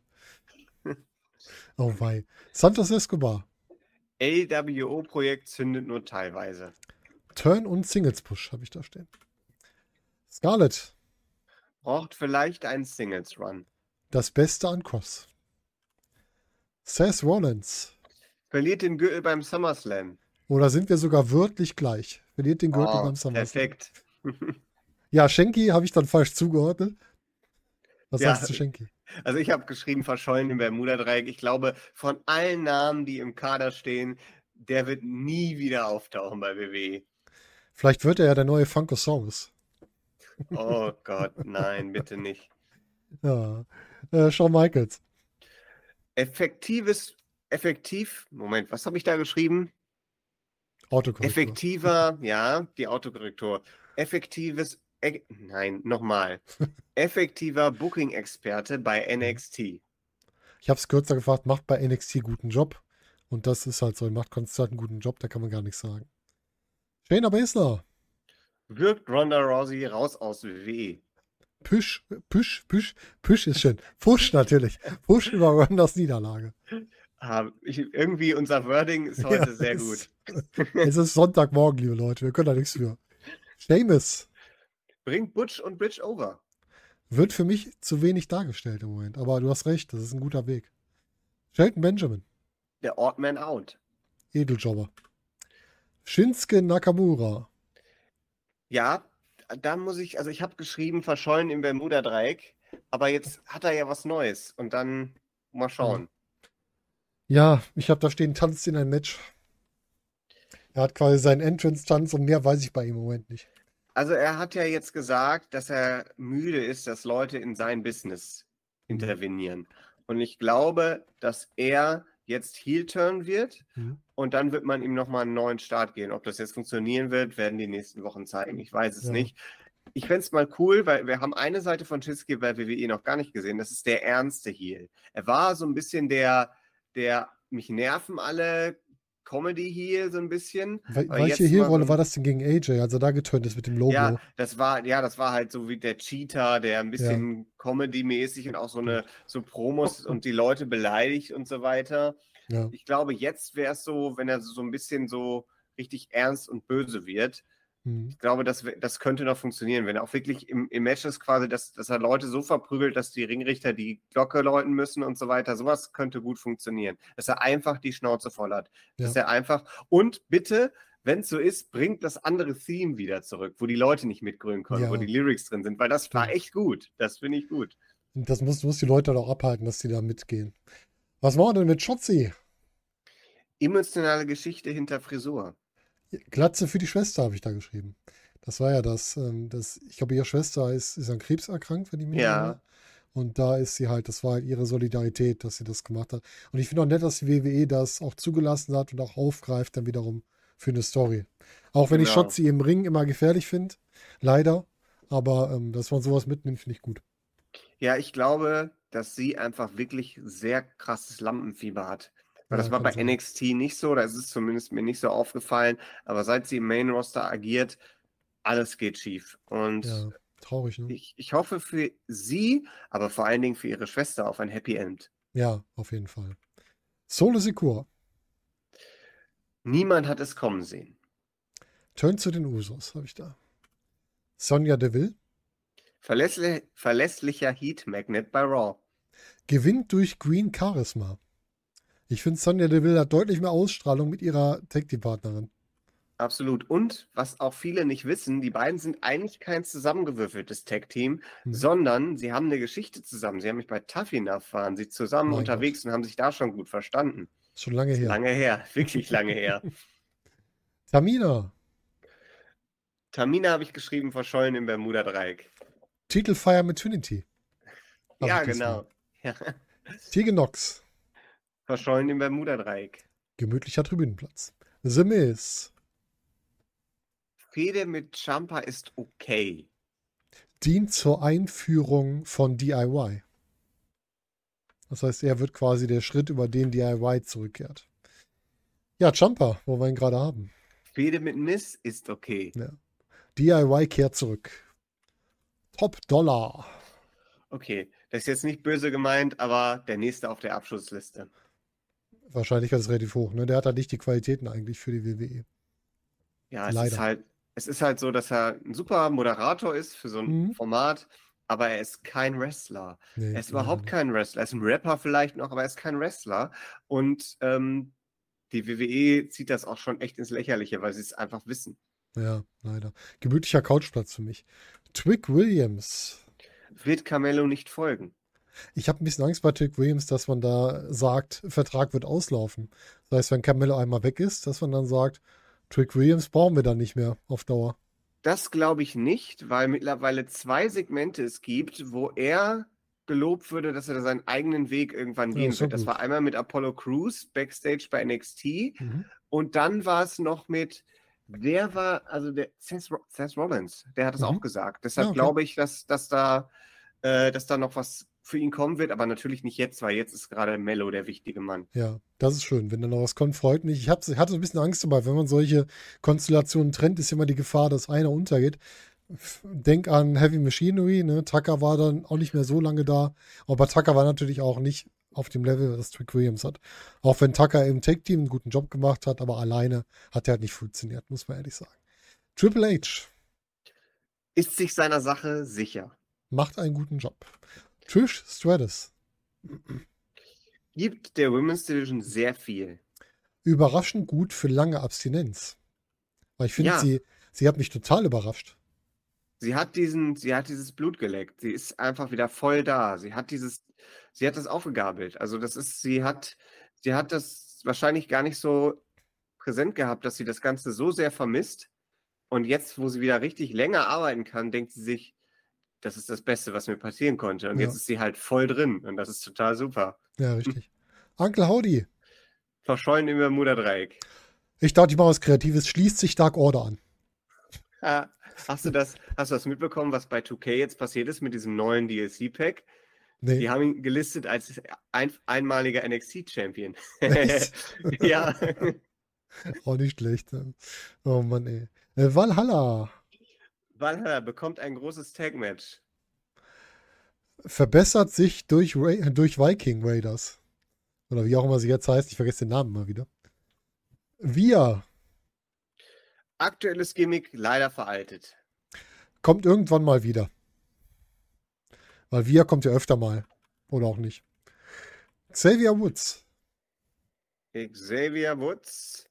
Oh wei. Santos Escobar. LWO-Projekt zündet nur teilweise. Turn und Singles Push habe ich da stehen. Scarlett. Braucht vielleicht einen Singles-Run. Das Beste an Cross. Seth Rollins. Verliert den Gürtel beim SummerSlam. Oder sind wir sogar wörtlich gleich? Verliert den Gürtel beim SummerSlam. Perfekt. Ja, Shanky habe ich dann falsch zugeordnet. Was sagst du, Shanky? Also ich habe geschrieben, verschollen im Bermuda-Dreieck. Ich glaube, von allen Namen, die im Kader stehen, der wird nie wieder auftauchen bei WWE. Vielleicht wird er ja der neue Funkosaurus. Oh Gott, nein, bitte nicht. Ja. Shawn Michaels. Moment, was habe ich da geschrieben? Autokorrektur. Effektiver, ja, die Autokorrektur. Effektiver Booking-Experte bei NXT. Ich habe es kürzer gefragt, macht bei NXT guten Job. Und das ist halt so, er macht konstant einen guten Job, da kann man gar nichts sagen. Shayna Baszler. Wirkt Ronda Rousey raus aus WWE. Push ist schön. Push natürlich. Push über Rondas Niederlage. Irgendwie unser Wording ist heute sehr gut. Es ist Sonntagmorgen, liebe Leute, wir können da nichts für. Sheamus. Bringt Butch und Bridge over. Wird für mich zu wenig dargestellt im Moment, aber du hast recht, das ist ein guter Weg. Shelton Benjamin. Der Odd Man Out. Edeljobber. Shinsuke Nakamura. Ja, da muss ich habe geschrieben, verschollen im Bermuda-Dreieck, aber jetzt hat er ja was Neues und dann mal schauen. Ja, ich habe da stehen, tanzt in ein Match. Er hat quasi seinen Entrance-Tanz und mehr weiß ich bei ihm im Moment nicht. Also er hat ja jetzt gesagt, dass er müde ist, dass Leute in sein Business intervenieren. Und ich glaube, dass er jetzt Heel-Turn wird und dann wird man ihm nochmal einen neuen Start geben. Ob das jetzt funktionieren wird, werden die nächsten Wochen zeigen. Ich weiß es nicht. Ich fände es mal cool, weil wir haben eine Seite von Shinsuke bei WWE noch gar nicht gesehen. Das ist der ernste Heel. Er war so ein bisschen der mich nerven alle Comedy-Heel so ein bisschen. Welche Heel-Rolle war das denn gegen AJ, als er da geturnt ist mit dem Logo? Ja, das war halt so wie der Cheater, der ein bisschen Comedy-mäßig und auch so Promos und die Leute beleidigt und so weiter. Ja. Ich glaube, jetzt wäre es so, wenn er so ein bisschen so richtig ernst und böse wird. Mhm. Ich glaube, das könnte noch funktionieren, wenn er auch wirklich im Matches quasi, dass er Leute so verprügelt, dass die Ringrichter die Glocke läuten müssen und so weiter. Sowas könnte gut funktionieren. Dass er einfach die Schnauze voll hat. Dass er einfach, und bitte, wenn es so ist, bringt das andere Theme wieder zurück, wo die Leute nicht mitgrölen können, Ja. wo die Lyrics drin sind, weil das war echt gut. Das finde ich gut. Und das muss die Leute doch abhalten, dass die da mitgehen. Was machen wir denn mit Shotzi? Emotionale Geschichte hinter Frisur. Glatze für die Schwester habe ich da geschrieben. Das war ja ich glaube, ihre Schwester ist an Krebs erkrankt, wenn ich mich nicht Ja. irre. Und da ist sie halt, das war halt ihre Solidarität, dass sie das gemacht hat. Und ich finde auch nett, dass die WWE das auch zugelassen hat und auch aufgreift dann wiederum für eine Story. Auch wenn ich Genau. Shotzi im Ring immer gefährlich finde, leider. Aber dass man sowas mitnimmt, finde ich gut. Ja, ich glaube, dass sie einfach wirklich sehr krasses Lampenfieber hat. Weil Ja, das war kann bei sein. NXT nicht so, oder es ist zumindest mir nicht so aufgefallen. Aber seit sie im Main Roster agiert, alles geht schief. Und Ja, traurig, ne? ich hoffe für sie, aber vor allen Dingen für ihre Schwester auf ein Happy End. Ja, auf jeden Fall. Solo Secure. Niemand hat es kommen sehen. Turn zu den Usos, habe ich da. Sonja Deville Verlässlicher Heat Magnet bei Raw. gewinnt durch Green Charisma. Ich finde, Sonja Deville hat deutlich mehr Ausstrahlung mit ihrer Tag-Team-Partnerin. Absolut. Und was auch viele nicht wissen, die beiden sind eigentlich kein zusammengewürfeltes Tag-Team, Mhm. sondern sie haben eine Geschichte zusammen. Sie haben mich bei Tough Enough waren sie zusammen Mein unterwegs und haben sich da schon gut verstanden. Schon lange her. Lange her, wirklich lange her. Tamina, Tamina habe ich geschrieben, verschollen im Bermuda-Dreieck. Titelfeier mit Trinity. Hab Ja, ich gesehen. genau. Ja. Tegan Nox, Verschollen im Bermuda-Dreieck. gemütlicher Tribünenplatz. The Miz, Fehde mit Ciampa ist okay. dient zur Einführung von DIY. Das heißt, er wird quasi der Schritt, über den DIY zurückkehrt. Ja, Ciampa, wo wir ihn gerade haben. Fehde mit Miss ist okay. Ja. DIY kehrt zurück. Top Dollar. Okay, das ist jetzt nicht böse gemeint, aber der nächste auf der Abschlussliste. Wahrscheinlich ist es relativ hoch. Ne? Der hat halt nicht die Qualitäten eigentlich für die WWE. Ja, Leider. es ist halt so, dass er ein super Moderator ist für so ein Mhm. Format, aber er ist kein Wrestler. Nee, Er ist leider überhaupt nicht. kein Wrestler. Er ist ein Rapper vielleicht noch, aber er ist kein Wrestler. Und die WWE zieht das auch schon echt ins Lächerliche, weil sie es einfach wissen. Ja, leider. Gemütlicher Couchplatz für mich. Twig Williams. Wird Carmelo nicht folgen? Ich habe ein bisschen Angst bei Twig Williams, dass man da sagt, Vertrag wird auslaufen. Das heißt, wenn Carmelo einmal weg ist, dass man dann sagt, Twig Williams brauchen wir dann nicht mehr auf Dauer. Das glaube ich nicht, weil mittlerweile 2 Segmente es gibt, wo er gelobt würde, dass er seinen eigenen Weg irgendwann Ja, gehen ist doch wird. Das gut. war einmal mit Apollo Crews backstage bei NXT Mhm. und dann war es noch mit, der Seth Rollins, der hat es Mhm. auch gesagt. Deshalb Ja, okay. glaube ich, dass da noch was für ihn kommen wird, aber natürlich nicht jetzt, weil jetzt ist gerade Mello der wichtige Mann. Ja, das ist schön. Wenn da noch was kommt, freut mich. Ich hatte so ein bisschen Angst dabei, wenn man solche Konstellationen trennt, ist immer die Gefahr, dass einer untergeht. Denk an Heavy Machinery, ne? Tucker war dann auch nicht mehr so lange da, aber Tucker war natürlich auch nicht auf dem Level, was Twig Williams hat. Auch wenn Tucker im Tag-Team einen guten Job gemacht hat, aber alleine hat er halt nicht funktioniert, muss man ehrlich sagen. Triple H Ist sich seiner Sache sicher. macht einen guten Job. Trish Stratus, Gibt der Women's Division sehr viel. überraschend gut für lange Abstinenz. Weil ich finde, Ja. sie hat mich total überrascht. Sie hat dieses Blut geleckt. Sie ist einfach wieder voll da. Sie hat das aufgegabelt. Also sie hat das wahrscheinlich gar nicht so präsent gehabt, dass sie das Ganze so sehr vermisst. Und jetzt, wo sie wieder richtig länger arbeiten kann, denkt sie sich, das ist das Beste, was mir passieren konnte. Und Ja. jetzt ist sie halt voll drin. Und das ist total super. Ja, richtig. Uncle Howdy. Verschollen im Bermuda-Dreieck. Ich dachte, ich mache was Kreatives. Schließt sich Dark Order an. Ah, hast du das mitbekommen, was bei 2K jetzt passiert ist mit diesem neuen DLC-Pack? Nee. Die haben ihn gelistet als einmaliger NXT-Champion. Echt? Ja. Auch nicht schlecht. Ne? Oh Mann, ey. Valhalla Valhalla bekommt ein großes Tag-Match. verbessert sich durch Viking Raiders. Oder wie auch immer sie jetzt heißt. Ich vergesse den Namen mal wieder. Wir Aktuelles Gimmick leider veraltet. kommt irgendwann mal wieder. Weil wir kommt ja öfter mal. Oder auch nicht. Xavier Woods. Xavier Woods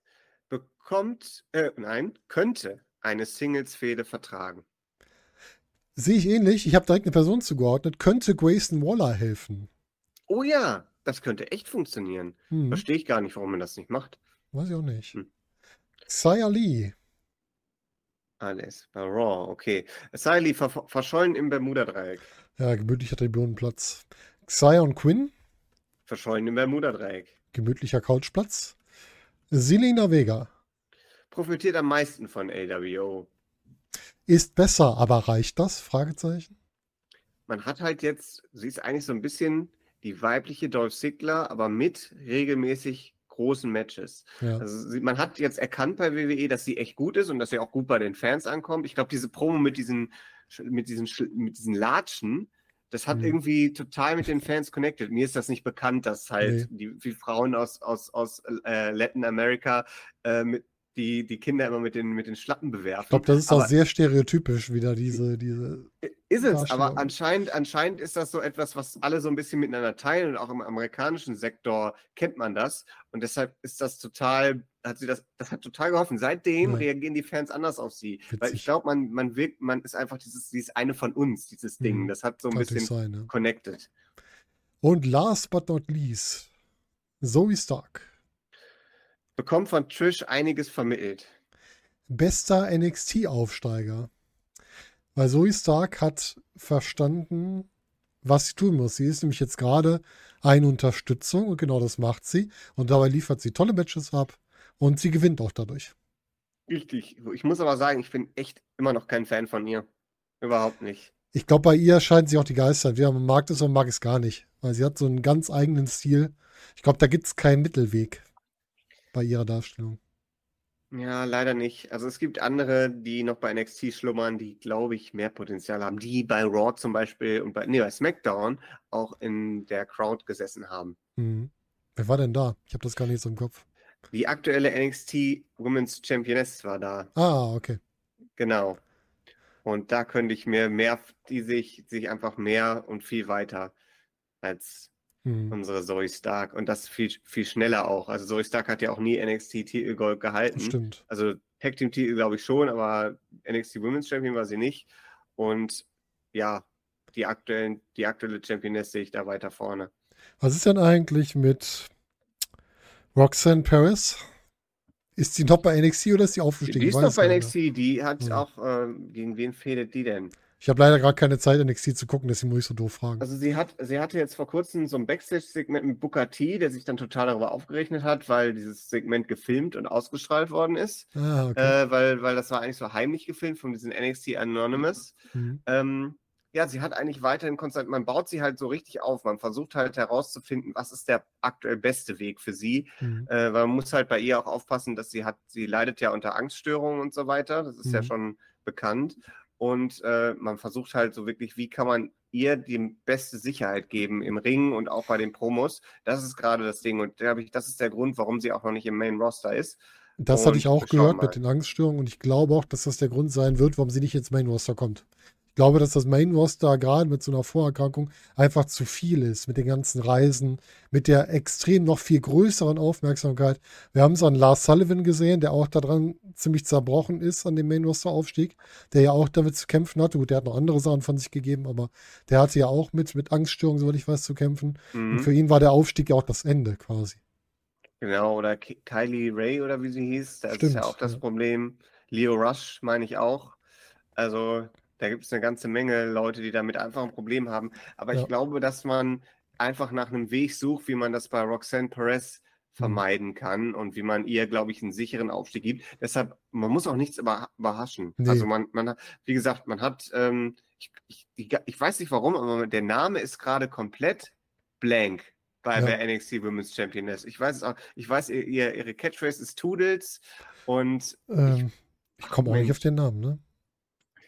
könnte eine Singles-Fehde vertragen. Sehe ich ähnlich. Ich habe direkt eine Person zugeordnet. Könnte Grayson Waller helfen? Oh ja, das könnte echt funktionieren. Hm, Verstehe ich gar nicht, warum man das nicht macht. weiß ich auch nicht. Hm. Xia Li. Alles bei Raw, okay. Siley verschollen im Bermuda-Dreieck. Ja, gemütlicher Tribunenplatz. Xia und Quinn. Verschollen im Bermuda-Dreieck. Gemütlicher Couchplatz. Zelina Vega. Profitiert am meisten von LWO. Ist besser, aber reicht das? Fragezeichen. Man hat halt jetzt, sie ist eigentlich so ein bisschen die weibliche Dolph Ziggler, aber mit regelmäßig großen Matches. Ja. Also man hat jetzt erkannt bei WWE, dass sie echt gut ist und dass sie auch gut bei den Fans ankommt. Ich glaube, diese Promo mit diesen Latschen, das hat irgendwie total mit den Fans connected. Mir ist das nicht bekannt, dass halt die Frauen aus Latin America die Kinder immer mit den Schlappen bewerfen. Ich glaube, das ist auch sehr stereotypisch wieder, diese ist es, aber anscheinend ist das so etwas, was alle so ein bisschen miteinander teilen und auch im amerikanischen Sektor kennt man das und deshalb ist das total, das hat total geholfen. Seitdem reagieren die Fans anders auf sie, weil ich glaube, man ist einfach sie ist eine von uns, dieses Ding, das hat so ein bisschen connected. Und last but not least, Zoe Stark. Bekommt von Trish einiges vermittelt. Bester NXT-Aufsteiger. Weil Zoe Stark hat verstanden, was sie tun muss. Sie ist nämlich jetzt gerade eine Unterstützung und genau das macht sie. Und dabei liefert sie tolle Matches ab und sie gewinnt auch dadurch. Richtig. Ich muss aber sagen, ich bin echt immer noch kein Fan von ihr. Überhaupt nicht. Ich glaube, bei ihr scheiden sie auch die Geister. Entweder man mag es oder man mag es gar nicht. Weil sie hat so einen ganz eigenen Stil. Ich glaube, da gibt es keinen Mittelweg bei ihrer Darstellung. Ja, leider nicht. Also es gibt andere, die noch bei NXT schlummern, die, glaube ich, mehr Potenzial haben, die bei Raw zum Beispiel und bei SmackDown auch in der Crowd gesessen haben. Wer war denn da? Ich habe das gar nicht so im Kopf. Die aktuelle NXT Women's Championess war da. Ah, okay. Genau. Und da könnte ich mir die sich einfach mehr und viel weiter als unsere Zoe Stark. Und das viel, viel schneller auch. Also Zoe Stark hat ja auch nie NXT-Titel Gold gehalten. Stimmt. Also Tag Team Titel glaube ich schon, aber NXT Women's Champion war sie nicht. Und ja, die aktuelle Championess sehe ich da weiter vorne. Was ist denn eigentlich mit Roxanne Perez? Ist sie noch bei NXT oder ist sie aufgestiegen? Die ist noch bei NXT. Die hat auch, gegen wen fehlt die denn? Ich habe leider gerade keine Zeit, NXT zu gucken, deswegen muss ich so doof fragen. Also sie hatte jetzt vor kurzem so ein Backstage-Segment mit Booker T, der sich dann total darüber aufgerechnet hat, weil dieses Segment gefilmt und ausgestrahlt worden ist. Ah, okay. Weil das war eigentlich so heimlich gefilmt von diesem NXT Anonymous. Ja, sie hat eigentlich weiterhin konstant, man baut sie halt so richtig auf, man versucht halt herauszufinden, was ist der aktuell beste Weg für sie, weil man muss halt bei ihr auch aufpassen, dass sie leidet ja unter Angststörungen und so weiter, das ist ja schon bekannt und man versucht halt so wirklich, wie kann man ihr die beste Sicherheit geben im Ring und auch bei den Promos, das ist gerade das Ding und das ist der Grund, warum sie auch noch nicht im Main Roster ist. Das hatte ich auch gehört mit den Angststörungen und ich glaube auch, dass das der Grund sein wird, warum sie nicht ins Main Roster kommt. Ich glaube, dass das Main Roster gerade mit so einer Vorerkrankung einfach zu viel ist, mit den ganzen Reisen, mit der extrem noch viel größeren Aufmerksamkeit. Wir haben es an Lars Sullivan gesehen, der auch daran ziemlich zerbrochen ist, an dem Main Roster Aufstieg, der ja auch damit zu kämpfen hatte. Gut, der hat noch andere Sachen von sich gegeben, aber der hatte ja auch mit Angststörungen, soweit ich weiß, zu kämpfen. Und für ihn war der Aufstieg ja auch das Ende quasi. Genau, oder Kylie Ray oder wie sie hieß, das ist ja auch das Problem. Lio Rush meine ich auch. Also da gibt es eine ganze Menge Leute, die damit einfach ein Problem haben. Aber ich glaube, dass man einfach nach einem Weg sucht, wie man das bei Roxanne Perez vermeiden kann und wie man ihr, glaube ich, einen sicheren Aufstieg gibt. Deshalb, man muss auch nichts überraschen. Nee. Also man hat, wie gesagt, man hat, ich weiß nicht warum, aber der Name ist gerade komplett blank bei der NXT Women's Championess. Ich weiß es auch. Ich weiß, ihre Catchphrase ist Toodles und ich komme auch nicht auf den Namen, ne?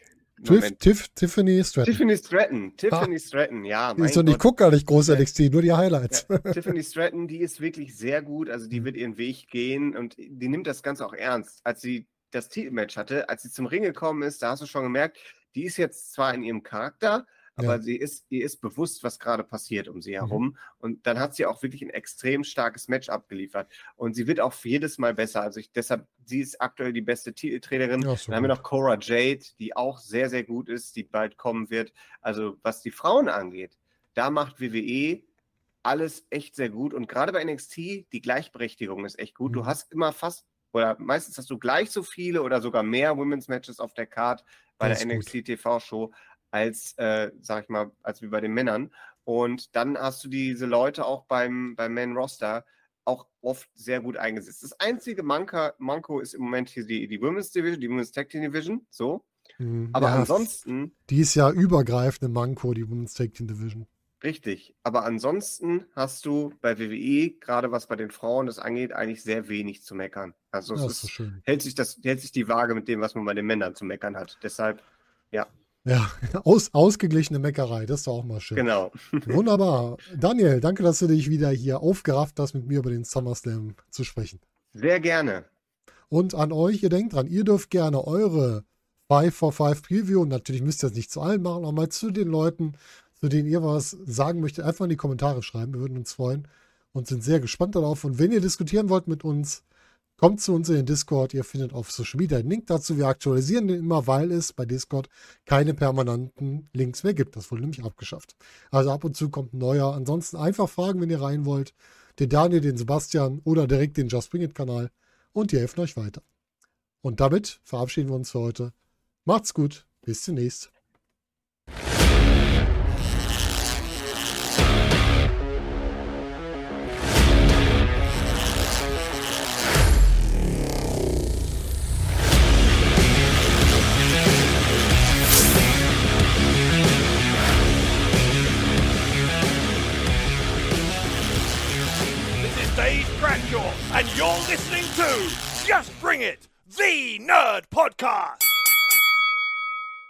Tiffany Stratton. Tiffany Stratton, ja. Die ist doch nicht, guck gar nicht groß NXT, nur die Highlights. Ja, Tiffany Stratton, die ist wirklich sehr gut, also die wird ihren Weg gehen und die nimmt das Ganze auch ernst. Als sie das Titelmatch hatte, als sie zum Ring gekommen ist, da hast du schon gemerkt, die ist jetzt zwar in ihrem Charakter, aber ihr ist bewusst, was gerade passiert um sie herum. Und dann hat sie auch wirklich ein extrem starkes Match abgeliefert. Und sie wird auch jedes Mal besser. Also deshalb, sie ist aktuell die beste Titelträgerin. Ja, Dann haben wir noch Cora Jade, die auch sehr, sehr gut ist, die bald kommen wird. Also was die Frauen angeht, da macht WWE alles echt sehr gut. Und gerade bei NXT, die Gleichberechtigung ist echt gut. Du hast immer oder meistens hast du gleich so viele oder sogar mehr Women's Matches auf der Card bei der NXT TV-Show als, sag ich mal, als wie bei den Männern. Und dann hast du diese Leute auch beim Main-Roster auch oft sehr gut eingesetzt. Das einzige Manko ist im Moment hier die Women's Division, die Women's Tag Team Division, so. Aber ansonsten... Die ist ja übergreifende Manko, die Women's Tag Team Division. Richtig, aber ansonsten hast du bei WWE, gerade was bei den Frauen das angeht, eigentlich sehr wenig zu meckern. Also es ist, hält sich die Waage mit dem, was man bei den Männern zu meckern hat. Deshalb, ja. Ja, ausgeglichene Meckerei, das ist doch auch mal schön. Genau. Wunderbar. Daniel, danke, dass du dich wieder hier aufgerafft hast, mit mir über den SummerSlam zu sprechen. Sehr gerne. Und an euch, ihr denkt dran, ihr dürft gerne eure 5-for-5 Preview, und natürlich müsst ihr das nicht zu allen machen, auch mal zu den Leuten, zu denen ihr was sagen möchtet, einfach in die Kommentare schreiben. Wir würden uns freuen und sind sehr gespannt darauf. Und wenn ihr diskutieren wollt mit uns, kommt zu uns in den Discord. Ihr findet auf Social Media einen Link dazu. Wir aktualisieren den immer, weil es bei Discord keine permanenten Links mehr gibt. Das wurde nämlich abgeschafft. Also ab und zu kommt ein neuer. Ansonsten einfach fragen, wenn ihr rein wollt. Den Daniel, den Sebastian oder direkt den Just Bring It Kanal. Und die helfen euch weiter. Und damit verabschieden wir uns für heute. Macht's gut. Bis demnächst. And you're listening to Just Bring It, the Nerd Podcast.